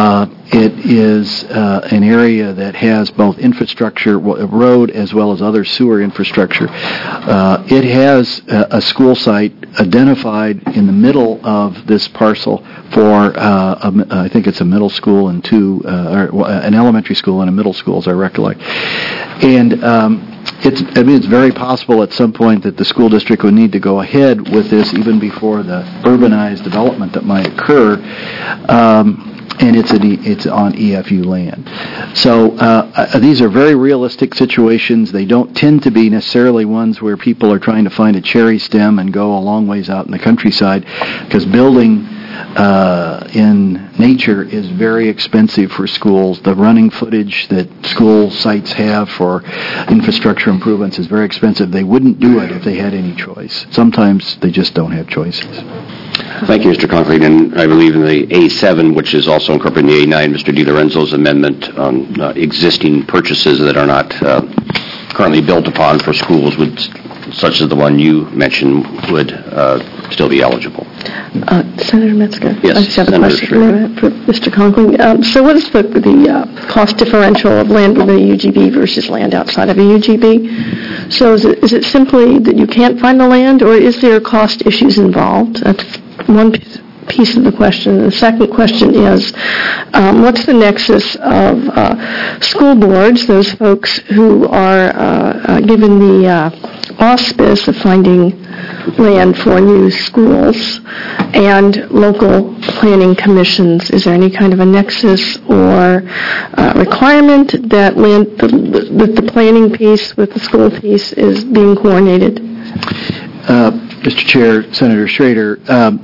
it is uh, an area that has both infrastructure, w- road as well as other sewer infrastructure. Uh, it has a, a school site identified in the middle of this parcel for, uh, a, I think it's a middle school and two, uh, or an elementary school and a middle school, as I recollect. And um, it's, I mean, it's very possible at some point that the school district would need to go ahead with this even before the urbanized development that might occur. Um, and it's, an e, it's on E F U land. So uh, uh, these are very realistic situations. They don't tend to be necessarily ones where people are trying to find a cherry stem and go a long ways out in the countryside, because building uh, in nature is very expensive for schools. The running footage that school sites have for infrastructure improvements is very expensive. They wouldn't do it if they had any choice. Sometimes they just don't have choices. Thank you, Mister Conklin. And I believe in the A seven, which is also incorporated in the A nine, Mister DiLorenzo's amendment on uh, existing purchases that are not uh, currently built upon for schools, would, such as the one you mentioned, would uh, still be eligible. Uh, Senator Metzger. Yes, I just have a Senator question Schrader. for Mister Conklin. Um, so what is the, the uh, cost differential of land within a U G B versus land outside of a U G B? So is it, is it simply that you can't find the land, or is there cost issues involved? That's one piece, piece of the question. The second question is, um, what's the nexus of uh, school boards, those folks who are uh, uh, given the uh, auspice of finding land for new schools, and local planning commissions? Is there any kind of a nexus or uh, requirement that land, the, that the planning piece with the school piece is being coordinated? Uh, Mister Chair, Senator Schrader, um,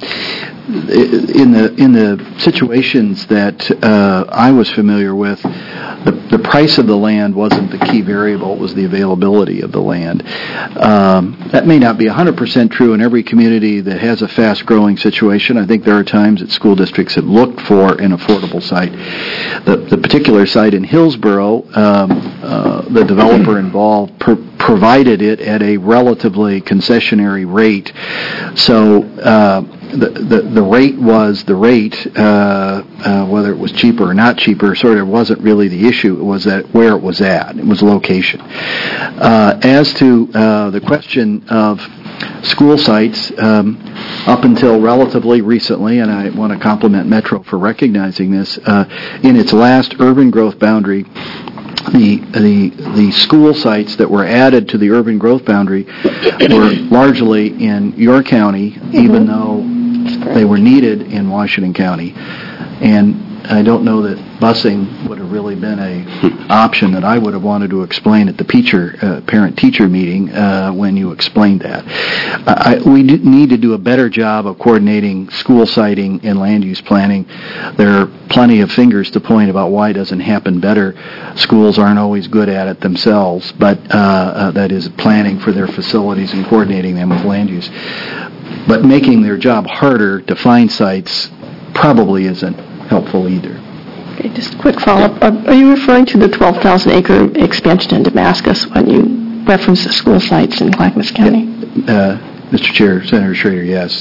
in the in the situations that uh, I was familiar with, the, the price of the land wasn't the key variable, it was the availability of the land. Um, that may not be one hundred percent true in every community that has a fast-growing situation. I think there are times that school districts have looked for an affordable site. The, the particular site in Hillsborough, um, uh, the developer involved per, provided it at a relatively concessionary rate. So uh, the, the the rate was the rate, uh, uh, whether it was cheaper or not cheaper, sort of wasn't really the issue. It was that where it was at. It was location. Uh, as to uh, the question of school sites, um, up until relatively recently, and I want to compliment Metro for recognizing this, uh, in its last urban growth boundary, The, the the school sites that were added to the urban growth boundary were largely in your county, mm-hmm. even though they were needed in Washington County. And I don't know that busing would have really been a option that I would have wanted to explain at the teacher, uh, parent-teacher meeting uh, when you explained that. I, we do need to do a better job of coordinating school siting and land use planning. There are plenty of fingers to point about why it doesn't happen better. Schools aren't always good at it themselves, but uh, uh, that is planning for their facilities and coordinating them with land use. But making their job harder to find sites probably isn't helpful either. Okay, just a quick follow-up. Are, are you referring to the twelve thousand acre expansion in Damascus when you reference the school sites in Clackamas County? Uh, Mister Chair, Senator Schrader, yes.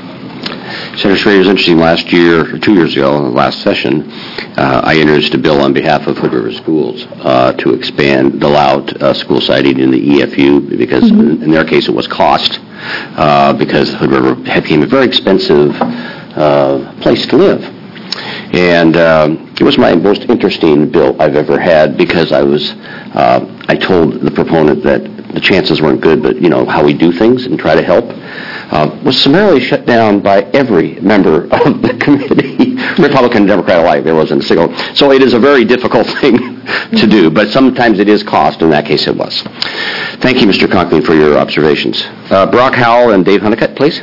Senator Schrader, it was interesting. Last year, or two years ago, in the last session, uh, I introduced a bill on behalf of Hood River Schools uh, to expand, allow uh, school siting in the E F U, because mm-hmm. in their case it was cost, uh, because Hood River became a very expensive uh, place to live. And um, it was my most interesting bill I've ever had, because I was, uh, I told the proponent that the chances weren't good, but, you know, how we do things and try to help, uh, was summarily shut down by every member of the committee, Republican and Democrat alike. There wasn't a single. So it is a very difficult thing to do, but sometimes it is cost. In that case, it was. Thank you, Mister Conklin, for your observations. Uh, Brock Howell and Dave Honeycutt, please.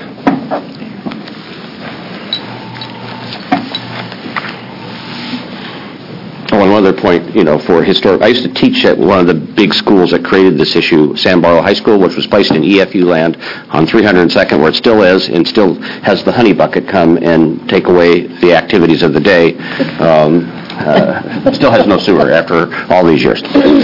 Oh, and one other point, you know, for historic, I used to teach at one of the big schools that created this issue, San Barlow High School, which was placed in E F U land on three hundred second, where it still is, and still has the honey bucket come and take away the activities of the day. Um, uh, still has no sewer after all these years.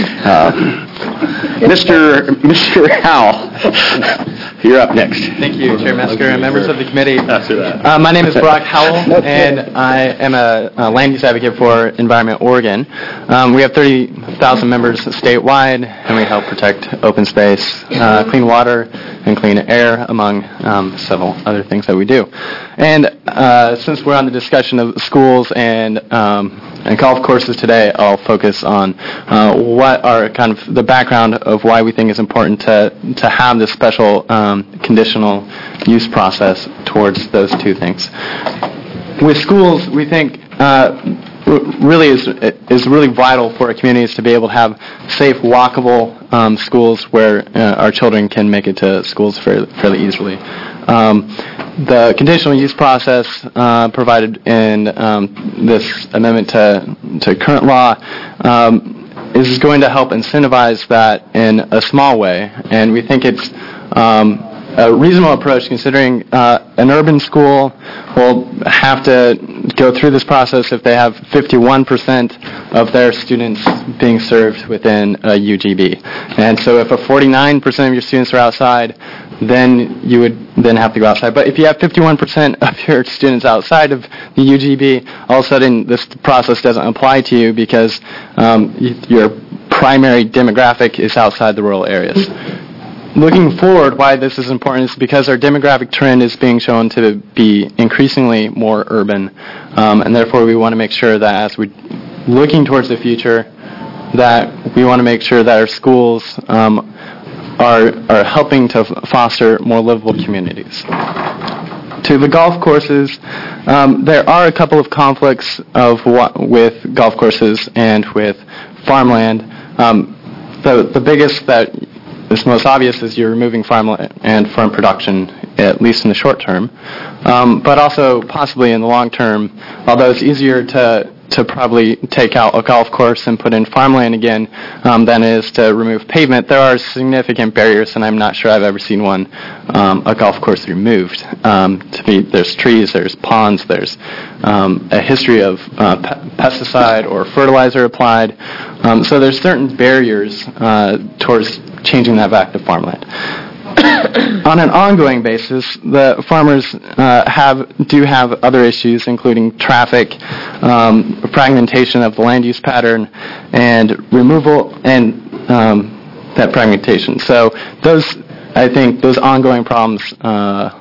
Uh, Mister Mister Howell, you're up next. Thank you, Chair Metzger and members of the committee. Uh, my name is Brock Howell, and I am a, a land use advocate for Environment Oregon. Um, we have thirty thousand members statewide, and we help protect open space, uh, clean water, and clean air, among um, several other things that we do. And uh, since we're on the discussion of schools and um, and golf courses today, I'll focus on uh, what are kind of the background of why we think it's important to to have this special um, conditional use process towards those two things. With schools, we think uh, really is is really vital for our communities to be able to have safe, walkable um, schools where uh, our children can make it to schools fairly, fairly easily. Um, the conditional use process uh, provided in um, this amendment to to current law um, is going to help incentivize that in a small way, and we think it's um, a reasonable approach considering uh, an urban school will have to go through this process if they have fifty-one percent of their students being served within a U G B. And so if a forty-nine percent of your students are outside, then you would then have to go outside. But if you have fifty-one percent of your students outside of the U G B, all of a sudden this process doesn't apply to you because um, y- your primary demographic is outside the rural areas. Looking forward, why this is important is because our demographic trend is being shown to be increasingly more urban, um, and therefore we want to make sure that as we're looking towards the future, that we want to make sure that our schools um, are are helping to foster more livable communities. To the golf courses, um, there are a couple of conflicts of what, with golf courses and with farmland. Um, the the biggest that is most obvious is you're removing farmland from production, at least in the short term, um, but also possibly in the long term. Although it's easier to to probably take out a golf course and put in farmland again um, than it is to remove pavement, there are significant barriers, and I'm not sure I've ever seen one, um, a golf course removed. Um, to me, there's trees, there's ponds, there's um, a history of uh, pe- pesticide or fertilizer applied. Um, so there's certain barriers uh, towards changing that back to farmland. On an ongoing basis, the farmers uh, have do have other issues, including traffic, um, fragmentation of the land use pattern, and removal and um, that fragmentation. So those, I think, those ongoing problems uh,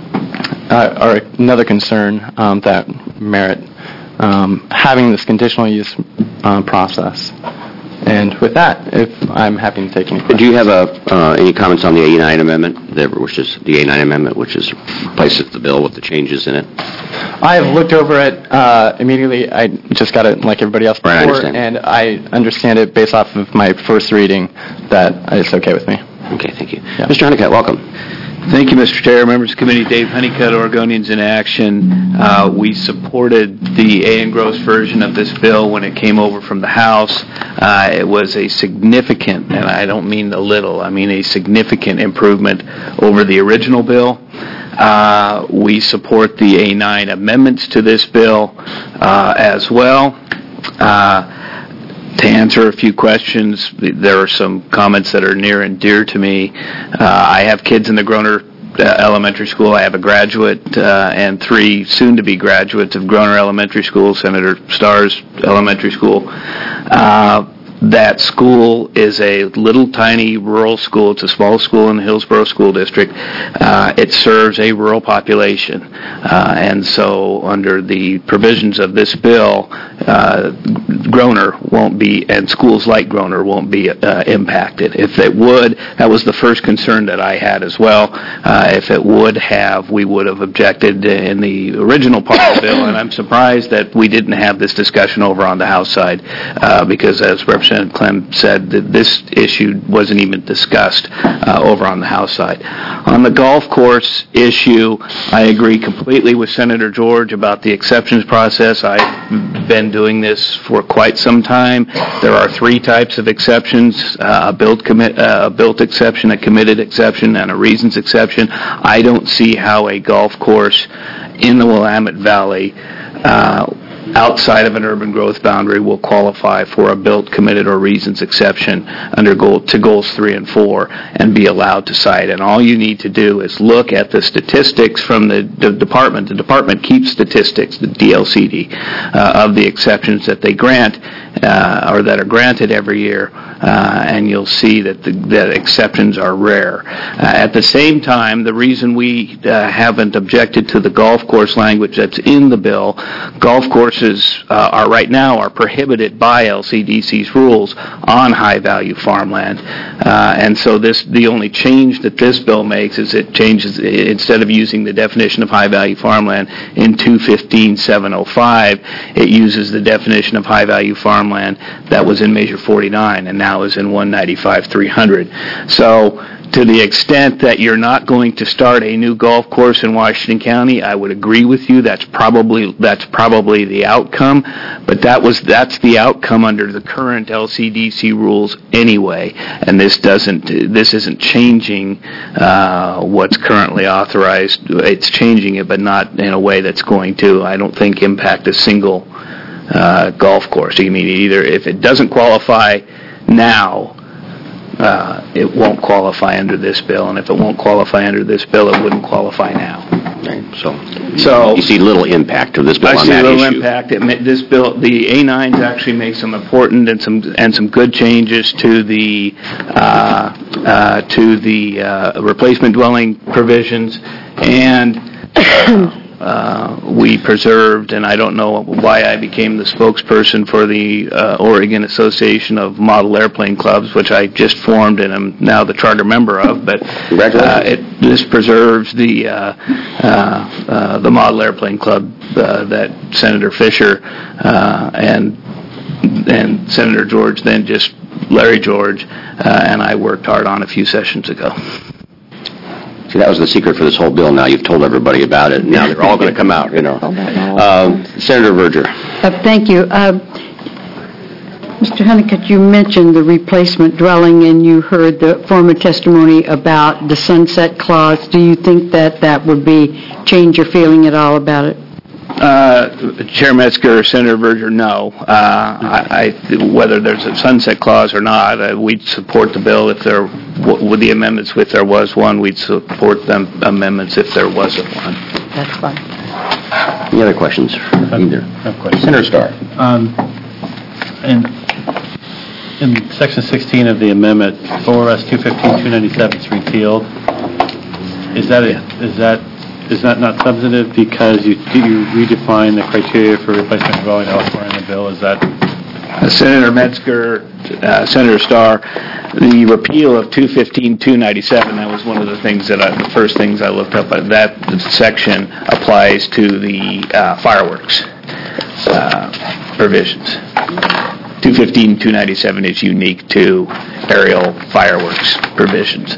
are another concern um, that merit um, having this conditional use uh, process. And with that, if I'm happy to take any questions. Do you have a, uh, any comments on the A nine amendment, that- which is the A nine amendment, which is replaces the bill with the changes in it? I have looked over it uh, immediately. I just got it like everybody else before, Right, I understand. and I understand it based off of my first reading that it's okay with me. Okay, thank you. Mister Honeycutt, welcome. Thank you, Mister Chair, members of the committee. Dave Honeycutt, Oregonians in Action. Uh, we supported the A N. Gross version of this bill when it came over from the House. Uh, it was a significant, and I don't mean a little, I mean a significant improvement over the original bill. Uh, we support the A nine amendments to this bill uh, as well. Uh, To answer a few questions, there are some comments that are near and dear to me. Uh, I have kids in the Groner uh, Elementary School. I have a graduate uh, and three soon-to-be graduates of Groner Elementary School, Senator Starr's Elementary School. Uh, that school is a little tiny rural school. It's a small school in the Hillsborough School District. Uh, it serves a rural population. Uh, and so under the provisions of this bill, uh, Groner won't be, and schools like Groner won't be uh, impacted. If it would, that was the first concern that I had as well. Uh, if it would have, we would have objected in the original part of the bill, and I'm surprised that we didn't have this discussion over on the House side, uh, because as Representative Clem said, that this issue wasn't even discussed uh, over on the House side. On the golf course issue, I agree completely with Senator George about the exceptions process. I've been doing this for quite some time. There are three types of exceptions, uh, a built commit, uh, a built exception, a committed exception, and a reasons exception. I don't see how a golf course in the Willamette Valley uh, outside of an urban growth boundary will qualify for a built, committed, or reasons exception under goal, to goals three and four and be allowed to cite. And all you need to do is look at the statistics from the, the department. The department keeps statistics, the D L C D, uh, of the exceptions that they grant uh, or that are granted every year, uh, and you'll see that the that exceptions are rare. Uh, at the same time, the reason we uh, haven't objected to the golf course language that's in the bill, golf courses uh, are right now are prohibited by L C D C's rules on high-value farmland, uh, and so this the only change that this bill makes is it changes, instead of using the definition of high-value farmland in two fifteen seven oh five, it uses the definition of high-value farmland that was in Measure forty-nine and now is in one ninety-five three hundred. So to the extent that you're not going to start a new golf course in Washington County, I would agree with you. That's probably that's probably the outcome, but that was that's the outcome under the current L C D C rules anyway. And this doesn't this isn't changing uh, what's currently authorized. It's changing it, but not in a way that's going to, I don't think, impact a single uh, golf course. You mean either if it doesn't qualify now, Uh, it won't qualify under this bill, and if it won't qualify under this bill, it wouldn't qualify now. Right. So, so you see little impact of this bill I on see that little issue. impact. It, ma- this bill, the A nines actually make some important and some and some good changes to the uh, uh, to the uh, replacement dwelling provisions, and Uh, we preserved, and I don't know why I became the spokesperson for the uh, Oregon Association of Model Airplane Clubs, which I just formed and am now the charter member of, but uh, it, this preserves the uh, uh, uh, the Model Airplane Club uh, that Senator Fisher uh, and and Senator George, then just Larry George, uh, and I worked hard on a few sessions ago. See, that was the secret for this whole bill. Now you've told everybody about it. Now they're all going to come out, you know. Um, Senator Verger. Uh, thank you. Uh, Mister Honeycutt, you mentioned the replacement dwelling, and you heard the former testimony about the sunset clause. Do you think that that would be change your feeling at all about it? Uh, Chair Metzger, Senator Verger, no. Uh, I, I, whether there's a sunset clause or not, uh, we'd support the bill if there, w- with the amendments, if there was one. We'd support them amendments if there wasn't one. That's fine. Any other questions? Either. No questions. Senator Starr. Um, in, in Section sixteen of the amendment, O R S two fifteen two ninety-seven is repealed. Is that a, is that Is that not substantive because you you redefine the criteria for replacement dwelling elsewhere in the bill? Is that uh, Senator Metzger, uh, Senator Starr, the repeal of two fifteen two ninety-seven? That was one of the things that I, the first things I looked up. At. That section applies to the uh, fireworks uh, provisions. two fifteen two ninety-seven is unique to aerial fireworks provisions.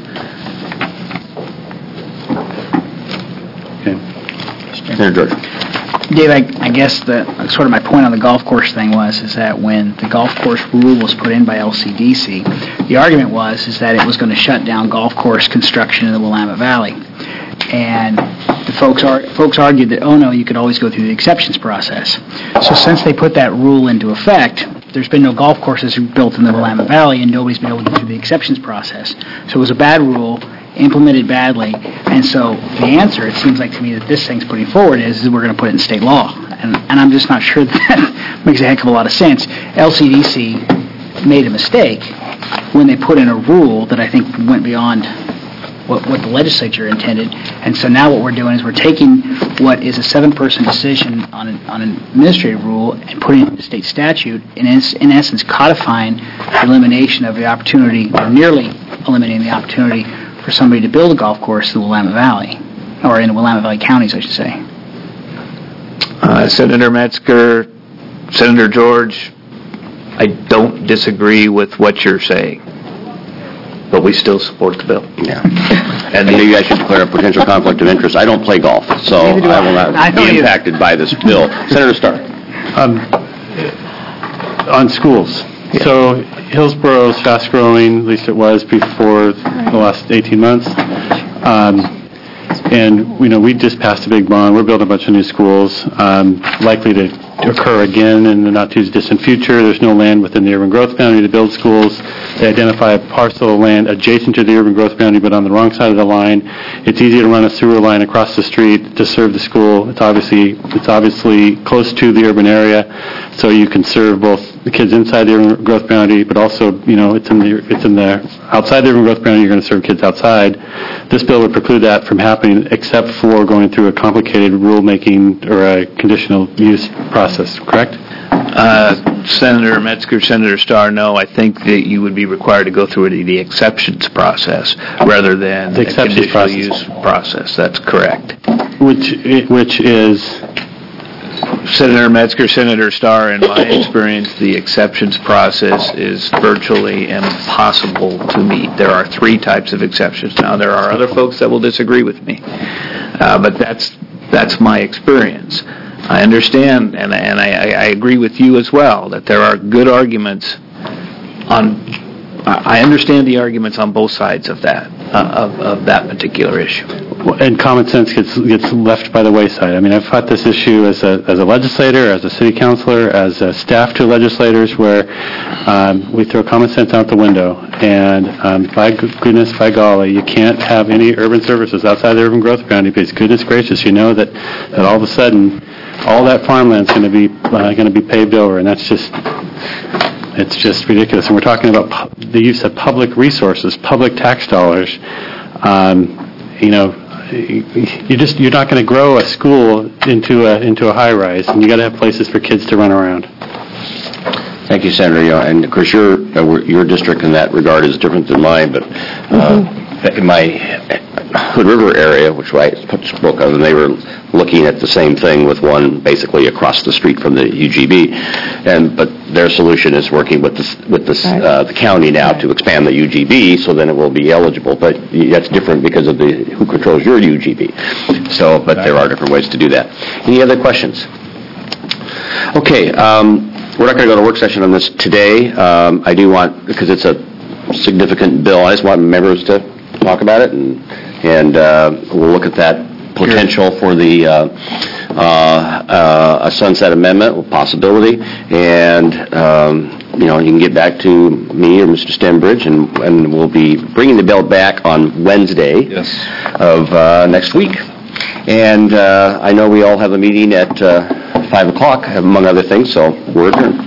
Senator George. Dave, I, I guess the sort of my point on the golf course thing was is that when the golf course rule was put in by L C D C, the argument was is that it was going to shut down golf course construction in the Willamette Valley, and the folks are folks argued that oh no, you could always go through the exceptions process. So since they put that rule into effect, there's been no golf courses built in the Willamette Valley, and nobody's been able to go through the exceptions process. So it was a bad rule, implemented badly, and so the answer, it seems like to me that this thing's putting forward is, is we're going to put it in state law, and, and I'm just not sure that, that makes a heck of a lot of sense. L C D C made a mistake when they put in a rule that I think went beyond what, what the legislature intended, and so now what we're doing is we're taking what is a seven-person decision on an, on an administrative rule and putting it into state statute, and in, in essence codifying the elimination of the opportunity, or nearly eliminating the opportunity for somebody to build a golf course in the Willamette Valley, or in the Willamette Valley counties, I should say. Uh, Senator Metzger, Senator George, I don't disagree with what you're saying, but we still support the bill. Yeah. And maybe I should declare a potential conflict of interest. I don't play golf, so I will not I be impacted by this bill. Senator Starr. Um, on schools. Yeah. So Hillsborough is fast growing, at least it was before the last eighteen months. Um, and, you know, we just passed a big bond. We're building a bunch of new schools, um, likely to occur again in the not-too-distant future. There's no land within the urban growth boundary to build schools. They identify a parcel of land adjacent to the urban growth boundary but on the wrong side of the line. It's easy to run a sewer line across the street to serve the school. It's obviously it's obviously close to the urban area, so you can serve both the kids inside the urban growth boundary, but also, you know, it's in the it's in the outside the urban growth boundary. You're going to serve kids outside. This bill would preclude that from happening, except for going through a complicated rulemaking or a conditional use process. Correct? Uh, Senator Metzger, Senator Starr, no, I think that you would be required to go through the, the exceptions process rather than The the exceptions conditional process. use process. That's correct. Which which is Senator Metzger, Senator Starr, in my experience, the exceptions process is virtually impossible to meet. There are three types of exceptions. Now, there are other folks that will disagree with me, uh, but that's that's my experience. I understand, and, and I, I agree with you as well, that there are good arguments on, I understand the arguments on both sides of that, uh, of, of that particular issue. and common sense gets gets left by the wayside. I mean, I've fought this issue as a as a legislator, as a city councilor, as a staff to legislators, where um, we throw common sense out the window. And um, by goodness, by golly, you can't have any urban services outside the urban growth boundary because, goodness gracious, you know that, that all of a sudden, all that farmland's going to be uh, going to be paved over, and that's just it's just ridiculous. And we're talking about pu- the use of public resources, public tax dollars. Um, you know. You just you're not going to grow a school into a into a high rise, and you got to have places for kids to run around. Thank you, Senator. You know, and of course, your uh, your district in that regard is different than mine. But uh, mm-hmm. in my Hood River area, which I spoke of, and they were looking at the same thing with one basically across the street from the U G B, and but their solution is working with the with the, right. uh, the county now right. to expand the U G B, so then it will be eligible. But that's different because of the who controls your U G B. So, but right. there are different ways to do that. Any other questions? Okay, um, we're not going to go to work session on this today. Um, I do want, because it's a significant bill, I just want members to talk about it, and and uh, we'll look at that potential for the uh, uh, uh, a sunset amendment possibility, and um, you know, you can get back to me or Mister Stembridge, and, and we'll be bringing the bill back on Wednesday yes. of uh, next week. And uh, I know we all have a meeting at uh, five o'clock, among other things, so we're adjourned.